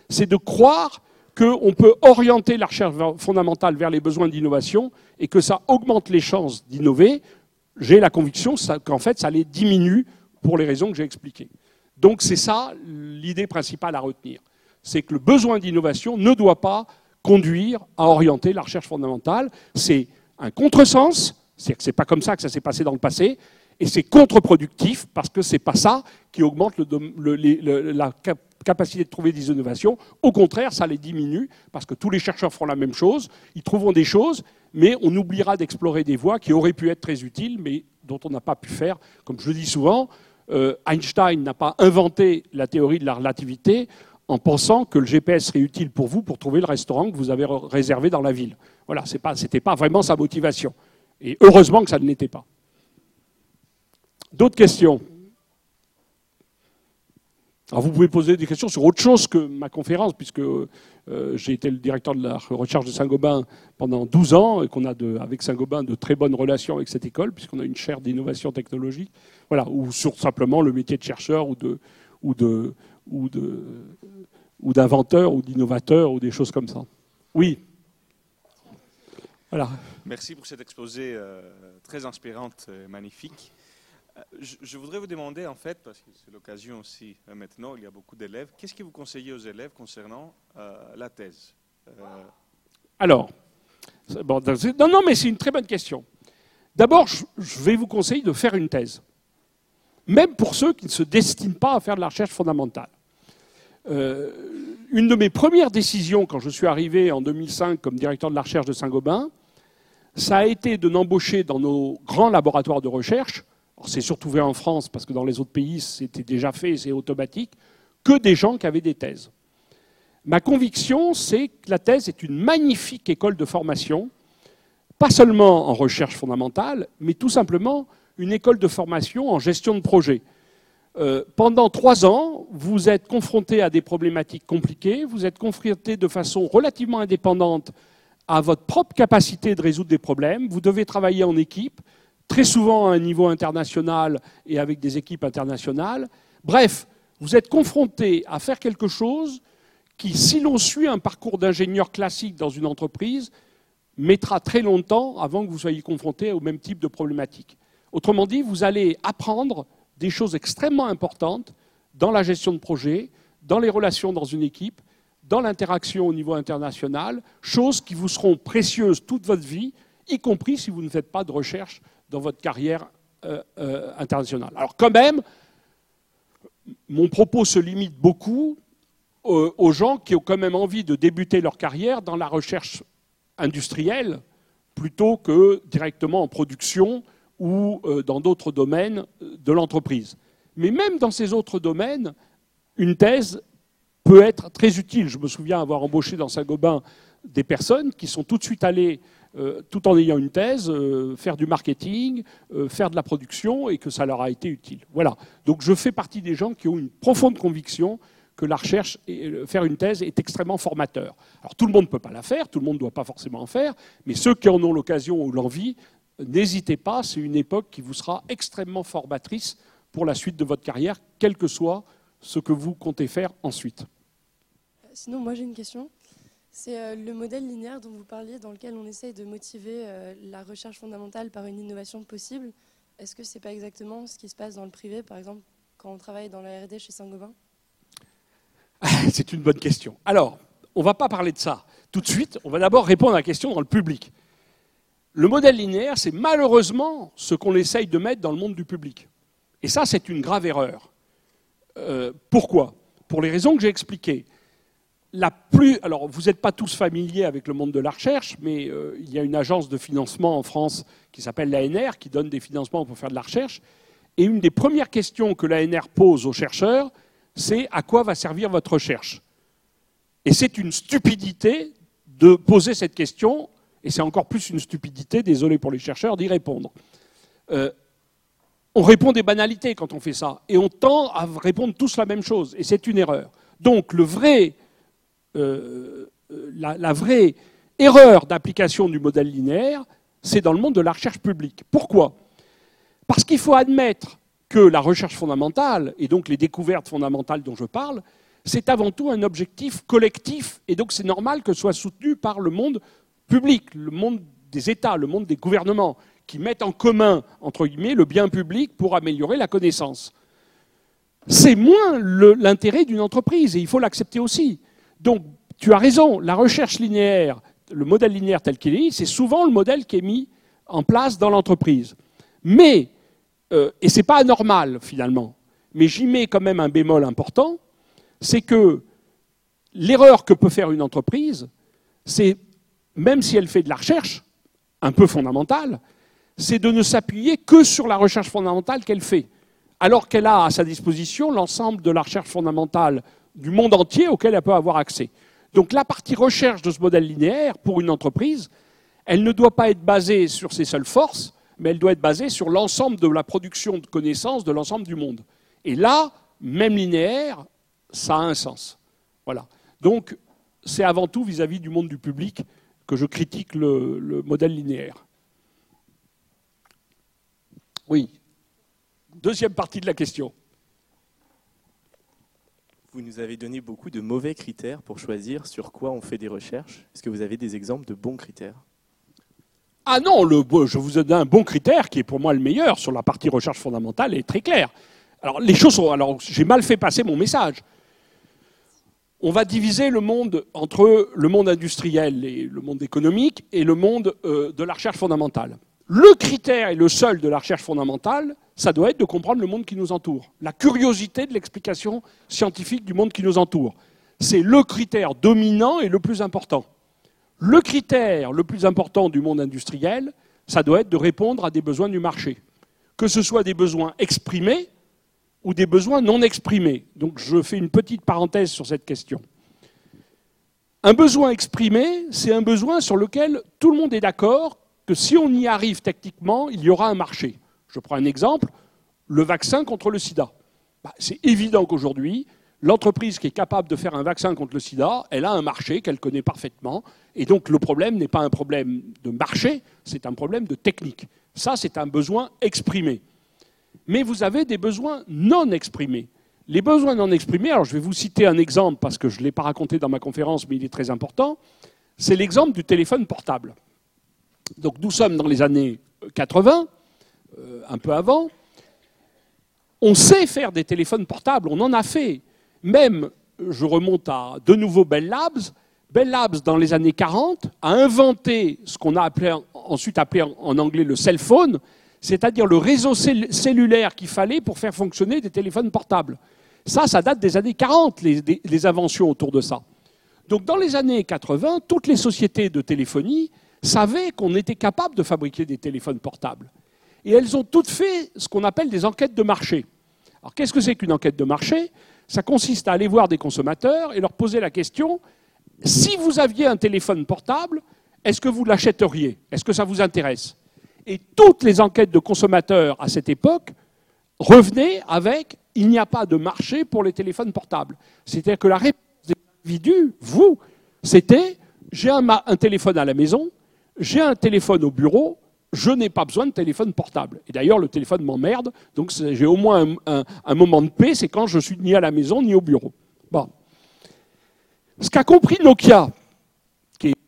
c'est de croire qu'on peut orienter la recherche fondamentale vers les besoins d'innovation et que ça augmente les chances d'innover. J'ai la conviction qu'en fait, ça les diminue pour les raisons que j'ai expliquées. Donc c'est ça l'idée principale à retenir. C'est que le besoin d'innovation ne doit pas conduire à orienter la recherche fondamentale. C'est un contresens, c'est-à-dire que ce n'est pas comme ça que ça s'est passé dans le passé, et c'est contre-productif parce que ce n'est pas ça qui augmente le, le, le, la capacité de trouver des innovations. Au contraire, ça les diminue parce que tous les chercheurs feront la même chose, ils trouveront des choses, mais on oubliera d'explorer des voies qui auraient pu être très utiles, mais dont on n'a pas pu faire. Comme je le dis souvent, euh, Einstein n'a pas inventé la théorie de la relativité en pensant que le G P S serait utile pour vous pour trouver le restaurant que vous avez réservé dans la ville. Voilà, ce n'était pas vraiment sa motivation. Et heureusement que ça ne l'était pas. D'autres questions? Alors vous pouvez poser des questions sur autre chose que ma conférence, puisque euh, j'ai été le directeur de la recherche de Saint-Gobain pendant douze ans, et qu'on a de, avec Saint-Gobain de très bonnes relations avec cette école, puisqu'on a une chaire d'innovation technologique, voilà, ou sur simplement le métier de chercheur ou de, ou de, ou de, ou d'inventeur ou d'innovateur ou des choses comme ça. Oui. Voilà. Merci pour cet exposé euh, très inspirant et magnifique. Je, je voudrais vous demander, en fait, parce que c'est l'occasion aussi euh, maintenant, il y a beaucoup d'élèves, qu'est-ce que vous conseillez aux élèves concernant euh, la thèse? euh... Alors, bon, non, non, mais c'est une très bonne question. D'abord, je, je vais vous conseiller de faire une thèse, même pour ceux qui ne se destinent pas à faire de la recherche fondamentale. Euh, une de mes premières décisions, quand je suis arrivé en deux mille cinq comme directeur de la recherche de Saint-Gobain, ça a été de n'embaucher dans nos grands laboratoires de recherche, c'est surtout vrai en France, parce que dans les autres pays, c'était déjà fait, c'est automatique, que des gens qui avaient des thèses. Ma conviction, c'est que la thèse est une magnifique école de formation, pas seulement en recherche fondamentale, mais tout simplement une école de formation en gestion de projet. Euh, pendant trois ans, vous êtes confronté à des problématiques compliquées, vous êtes confronté de façon relativement indépendante à votre propre capacité de résoudre des problèmes, vous devez travailler en équipe, très souvent à un niveau international et avec des équipes internationales. Bref, vous êtes confronté à faire quelque chose qui, si l'on suit un parcours d'ingénieur classique dans une entreprise, mettra très longtemps avant que vous soyez confronté au même type de problématique. Autrement dit, vous allez apprendre des choses extrêmement importantes dans la gestion de projet, dans les relations dans une équipe, dans l'interaction au niveau international, choses qui vous seront précieuses toute votre vie, y compris si vous ne faites pas de recherche dans votre carrière euh, euh, internationale. Alors quand même, mon propos se limite beaucoup euh, aux gens qui ont quand même envie de débuter leur carrière dans la recherche industrielle plutôt que directement en production ou euh, dans d'autres domaines de l'entreprise. Mais même dans ces autres domaines, une thèse peut être très utile. Je me souviens avoir embauché dans Saint-Gobain des personnes qui sont tout de suite allées Euh, tout en ayant une thèse, euh, faire du marketing, euh, faire de la production, et que ça leur a été utile. Voilà. Donc je fais partie des gens qui ont une profonde conviction que la recherche, et euh, faire une thèse est extrêmement formateur. Alors tout le monde ne peut pas la faire, tout le monde ne doit pas forcément en faire, mais ceux qui en ont l'occasion ou l'envie, euh, n'hésitez pas, c'est une époque qui vous sera extrêmement formatrice pour la suite de votre carrière, quel que soit ce que vous comptez faire ensuite. Sinon, moi j'ai une question. C'est euh, le modèle linéaire dont vous parliez, dans lequel on essaye de motiver euh, la recherche fondamentale par une innovation possible. Est-ce que ce n'est pas exactement ce qui se passe dans le privé, par exemple, quand on travaille dans la R et D chez Saint-Gobain? C'est une bonne question. Alors, on ne va pas parler de ça tout de suite. On va d'abord répondre à la question dans le public. Le modèle linéaire, c'est malheureusement ce qu'on essaye de mettre dans le monde du public. Et ça, c'est une grave erreur. Euh, pourquoi? Pour les raisons que j'ai expliquées. La plus, alors, vous n'êtes pas tous familiers avec le monde de la recherche, mais euh, il y a une agence de financement en France qui s'appelle l'A N R, qui donne des financements pour faire de la recherche. Et une des premières questions que l'A N R pose aux chercheurs, c'est à quoi va servir votre recherche? Et c'est une stupidité de poser cette question, et c'est encore plus une stupidité, désolé pour les chercheurs, d'y répondre. Euh, on répond des banalités quand on fait ça, et on tend à répondre tous la même chose, et c'est une erreur. Donc le vrai... Euh, la, la vraie erreur d'application du modèle linéaire, c'est dans le monde de la recherche publique. Pourquoi? Parce qu'il faut admettre que la recherche fondamentale, et donc les découvertes fondamentales dont je parle, c'est avant tout un objectif collectif, et donc c'est normal que ce soit soutenu par le monde public, le monde des États, le monde des gouvernements, qui mettent en commun, entre guillemets, le bien public pour améliorer la connaissance. C'est moins l'intérêt d'une entreprise, et il faut l'accepter aussi. Donc, tu as raison, la recherche linéaire, le modèle linéaire tel qu'il est, c'est souvent le modèle qui est mis en place dans l'entreprise. Mais, euh, et ce n'est pas anormal finalement, mais j'y mets quand même un bémol important, c'est que l'erreur que peut faire une entreprise, c'est, même si elle fait de la recherche, un peu fondamentale, c'est de ne s'appuyer que sur la recherche fondamentale qu'elle fait, alors qu'elle a à sa disposition l'ensemble de la recherche fondamentale du monde entier auquel elle peut avoir accès. Donc la partie recherche de ce modèle linéaire, pour une entreprise, elle ne doit pas être basée sur ses seules forces, mais elle doit être basée sur l'ensemble de la production de connaissances de l'ensemble du monde. Et là, même linéaire, ça a un sens. Voilà. Donc, c'est avant tout vis-à-vis du monde du public que je critique le, le modèle linéaire. Oui. Deuxième partie de la question. Vous nous avez donné beaucoup de mauvais critères pour choisir sur quoi on fait des recherches. Est-ce que vous avez des exemples de bons critères ? Ah non, le, je vous ai donné un bon critère qui est pour moi le meilleur sur la partie recherche fondamentale et très clair. Alors les choses sont. Alors j'ai mal fait passer mon message. On va diviser le monde entre le monde industriel et le monde économique et le monde euh, de la recherche fondamentale. Le critère et le seul de la recherche fondamentale, ça doit être de comprendre le monde qui nous entoure. La curiosité de l'explication scientifique du monde qui nous entoure. C'est le critère dominant et le plus important. Le critère le plus important du monde industriel, ça doit être de répondre à des besoins du marché. Que ce soit des besoins exprimés ou des besoins non exprimés. Donc je fais une petite parenthèse sur cette question. Un besoin exprimé, c'est un besoin sur lequel tout le monde est d'accord que si on y arrive techniquement, il y aura un marché. Je prends un exemple, le vaccin contre le sida. Bah, c'est évident qu'aujourd'hui, l'entreprise qui est capable de faire un vaccin contre le sida, elle a un marché qu'elle connaît parfaitement. Et donc le problème n'est pas un problème de marché, c'est un problème de technique. Ça, c'est un besoin exprimé. Mais vous avez des besoins non exprimés. Les besoins non exprimés, alors je vais vous citer un exemple parce que je ne l'ai pas raconté dans ma conférence, mais il est très important, c'est l'exemple du téléphone portable. Donc nous sommes dans les années quatre-vingts, euh, un peu avant. On sait faire des téléphones portables, on en a fait. Même, je remonte à de nouveau Bell Labs. Bell Labs, dans les années quarante, a inventé ce qu'on a appelé, ensuite appelé en anglais le cell phone, c'est-à-dire le réseau cellulaire qu'il fallait pour faire fonctionner des téléphones portables. Ça, ça date des années quarante, les, les inventions autour de ça. Donc dans les années quatre-vingts, toutes les sociétés de téléphonie savaient qu'on était capable de fabriquer des téléphones portables. Et elles ont toutes fait ce qu'on appelle des enquêtes de marché. Alors qu'est-ce que c'est qu'une enquête de marché ? Ça consiste à aller voir des consommateurs et leur poser la question, si vous aviez un téléphone portable, est-ce que vous l'achèteriez ? Est-ce que ça vous intéresse ? Et toutes les enquêtes de consommateurs à cette époque revenaient avec « il n'y a pas de marché pour les téléphones portables ». C'est-à-dire que la réponse des individus, vous, c'était « j'ai un, un téléphone à la maison, j'ai un téléphone au bureau, je n'ai pas besoin de téléphone portable ». Et d'ailleurs, le téléphone m'emmerde, donc j'ai au moins un, un, un moment de paix, c'est quand je suis ni à la maison ni au bureau. Bon. Ce qu'a compris Nokia, qui est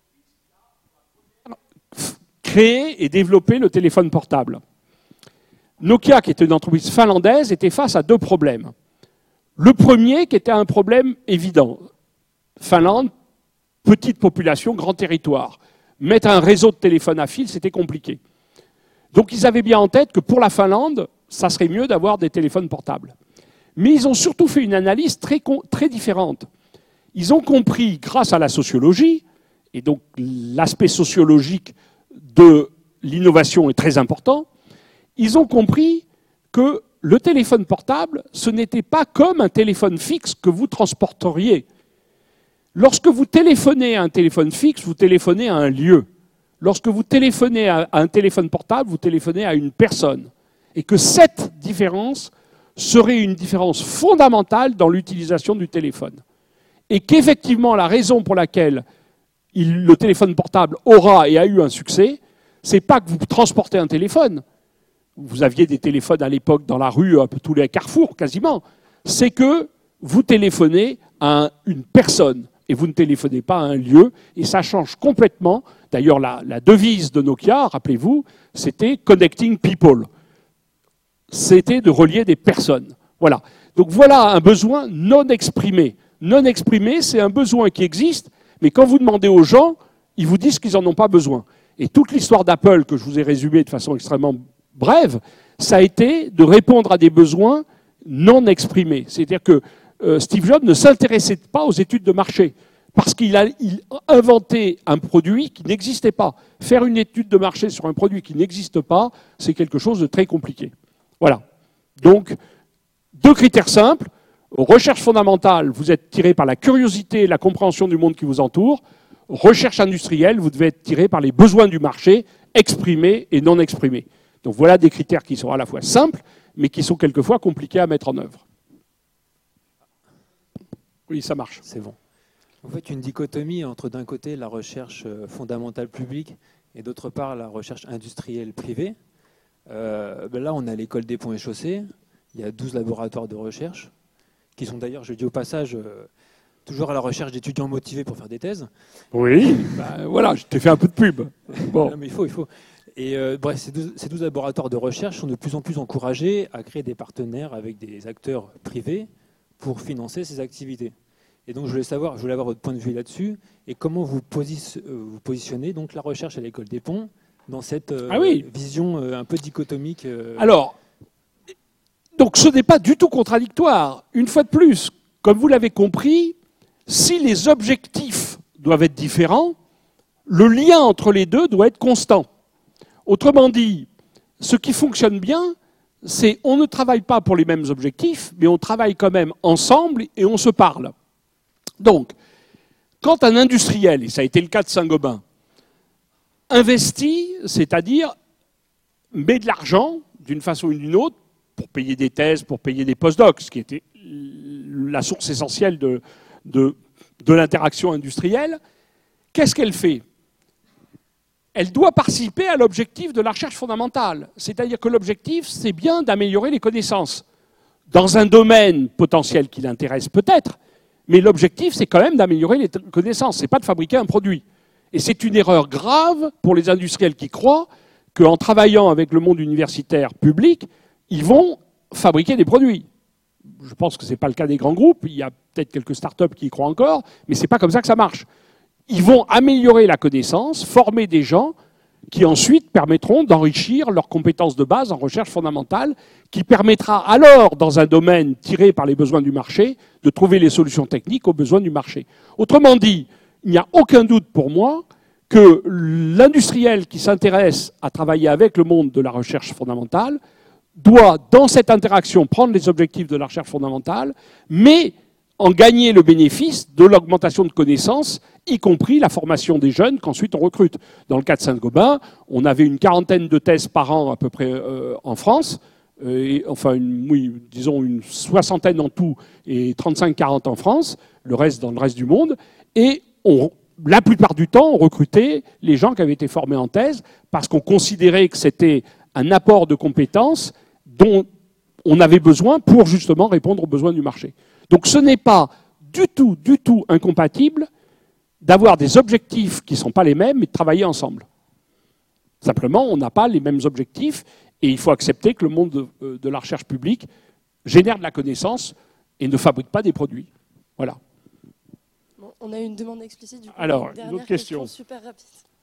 créer et développer le téléphone portable. Nokia, qui était une entreprise finlandaise, était face à deux problèmes. Le premier, qui était un problème évident. Finlande, petite population, grand territoire. Mettre un réseau de téléphone à fil, c'était compliqué. Donc ils avaient bien en tête que pour la Finlande, ça serait mieux d'avoir des téléphones portables. Mais ils ont surtout fait une analyse très, très différente. Ils ont compris, grâce à la sociologie, et donc l'aspect sociologique de l'innovation est très important, ils ont compris que le téléphone portable, ce n'était pas comme un téléphone fixe que vous transporteriez. Lorsque vous téléphonez à un téléphone fixe, vous téléphonez à un lieu. Lorsque vous téléphonez à un téléphone portable, vous téléphonez à une personne. Et que cette différence serait une différence fondamentale dans l'utilisation du téléphone. Et qu'effectivement, la raison pour laquelle il, le téléphone portable aura et a eu un succès, c'est pas que vous transportez un téléphone. Vous aviez des téléphones à l'époque dans la rue, à tous les carrefours quasiment. C'est que vous téléphonez à un, une personne et vous ne téléphonez pas à un lieu, et ça change complètement. D'ailleurs, la, la devise de Nokia, rappelez-vous, c'était « Connecting People ». C'était de relier des personnes. Voilà. Donc voilà un besoin non exprimé. Non exprimé, c'est un besoin qui existe, mais quand vous demandez aux gens, ils vous disent qu'ils n'en ont pas besoin. Et toute l'histoire d'Apple, que je vous ai résumée de façon extrêmement brève, ça a été de répondre à des besoins non exprimés. C'est-à-dire que euh, Steve Jobs ne s'intéressait pas aux études de marché, parce qu'il a il inventé un produit qui n'existait pas. Faire une étude de marché sur un produit qui n'existe pas, c'est quelque chose de très compliqué. Voilà. Donc, deux critères simples. Recherche fondamentale, vous êtes tiré par la curiosité et la compréhension du monde qui vous entoure. Recherche industrielle, vous devez être tiré par les besoins du marché, exprimés et non exprimés. Donc voilà des critères qui sont à la fois simples, mais qui sont quelquefois compliqués à mettre en œuvre. Oui, ça marche. C'est bon. Vous faites une dichotomie entre d'un côté la recherche fondamentale publique et d'autre part la recherche industrielle privée. Euh, ben là, on a l'école des ponts et chaussées. Il y a douze laboratoires de recherche qui sont d'ailleurs, je dis au passage, euh, toujours à la recherche d'étudiants motivés pour faire des thèses. Oui, ben, voilà, je t'ai fait un peu de pub. Bon. Non, mais il faut, il faut. Et euh, bref, ces douze, ces douze laboratoires de recherche sont de plus en plus encouragés à créer des partenaires avec des acteurs privés pour financer ces activités. Et donc, je voulais savoir, je voulais avoir votre point de vue là-dessus et comment vous, posi- vous positionnez donc la recherche à l'école des ponts dans cette euh, ah oui. vision euh, un peu dichotomique. Euh... Alors, donc ce n'est pas du tout contradictoire. Une fois de plus, comme vous l'avez compris, si les objectifs doivent être différents, le lien entre les deux doit être constant. Autrement dit, ce qui fonctionne bien, c'est on ne travaille pas pour les mêmes objectifs, mais on travaille quand même ensemble et on se parle. Donc, quand un industriel, et ça a été le cas de Saint-Gobain, investit, c'est-à-dire met de l'argent d'une façon ou d'une autre pour payer des thèses, pour payer des post-docs, ce qui était la source essentielle de, de, de l'interaction industrielle, qu'est-ce qu'elle fait ? Elle doit participer à l'objectif de la recherche fondamentale. C'est-à-dire que l'objectif, c'est bien d'améliorer les connaissances. Dans un domaine potentiel qui l'intéresse peut-être, mais l'objectif, c'est quand même d'améliorer les connaissances, c'est pas de fabriquer un produit. Et c'est une erreur grave pour les industriels qui croient qu'en travaillant avec le monde universitaire public, ils vont fabriquer des produits. Je pense que ce n'est pas le cas des grands groupes, il y a peut-être quelques startups qui y croient encore, mais ce n'est pas comme ça que ça marche. Ils vont améliorer la connaissance, former des gens qui ensuite permettront d'enrichir leurs compétences de base en recherche fondamentale, qui permettra alors, dans un domaine tiré par les besoins du marché, de trouver les solutions techniques aux besoins du marché. Autrement dit, il n'y a aucun doute pour moi que l'industriel qui s'intéresse à travailler avec le monde de la recherche fondamentale doit, dans cette interaction, prendre les objectifs de la recherche fondamentale, mais en gagner le bénéfice de l'augmentation de connaissances, y compris la formation des jeunes qu'ensuite on recrute. Dans le cas de Saint-Gobain, on avait une quarantaine de thèses par an à peu près euh, en France, euh, et, enfin, une, oui, disons une soixantaine en tout et trente-cinq à quarante en France, le reste dans le reste du monde, et on, la plupart du temps, on recrutait les gens qui avaient été formés en thèse parce qu'on considérait que c'était un apport de compétences dont on avait besoin pour justement répondre aux besoins du marché. Donc ce n'est pas du tout, du tout incompatible d'avoir des objectifs qui ne sont pas les mêmes et de travailler ensemble. Simplement, on n'a pas les mêmes objectifs et il faut accepter que le monde de, de la recherche publique génère de la connaissance et ne fabrique pas des produits. Voilà. Bon, on a une demande explicite du coup. Alors, une une autre question. question super rapide.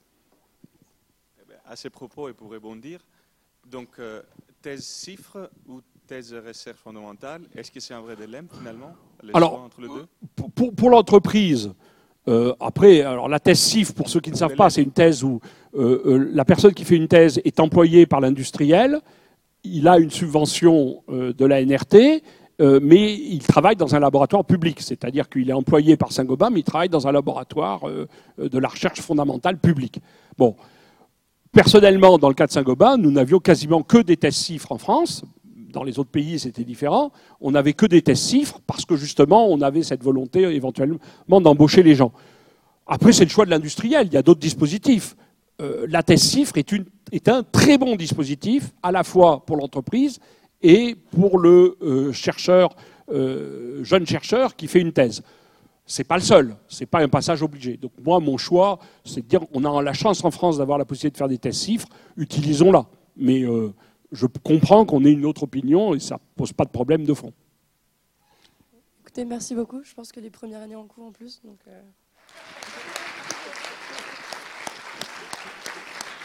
Eh bien, à ces propos et pour rebondir, donc euh, thèse chiffre ou thèse recherche fondamentale, est-ce que c'est un vrai dilemme finalement, les alors, choix entre les deux? Pour, pour, pour l'entreprise, euh, après, alors la thèse C I F, pour ceux qui ne savent pas, c'est une thèse où euh, euh, la personne qui fait une thèse est employée par l'industriel, il a une subvention euh, de la N R T, euh, mais il travaille dans un laboratoire public, c'est-à-dire qu'il est employé par Saint-Gobain, mais il travaille dans un laboratoire euh, de la recherche fondamentale publique. Bon, personnellement, dans le cas de Saint-Gobain, nous n'avions quasiment que des thèses chiffres en France. Dans les autres pays, c'était différent. On n'avait que des thèses chiffres parce que justement, on avait cette volonté éventuellement d'embaucher les gens. Après, c'est le choix de l'industriel. Il y a d'autres dispositifs. Euh, la thèse chiffre est, une, est un très bon dispositif, à la fois pour l'entreprise et pour le euh, chercheur euh, jeune chercheur qui fait une thèse. C'est pas le seul, c'est pas un passage obligé. Donc moi, mon choix, c'est de dire, on a la chance en France d'avoir la possibilité de faire des thèses cifres, utilisons-la. Mais euh, je comprends qu'on ait une autre opinion et ça pose pas de problème de fond. Écoutez, merci beaucoup. Je pense que les premières années en cours en plus. Donc, euh...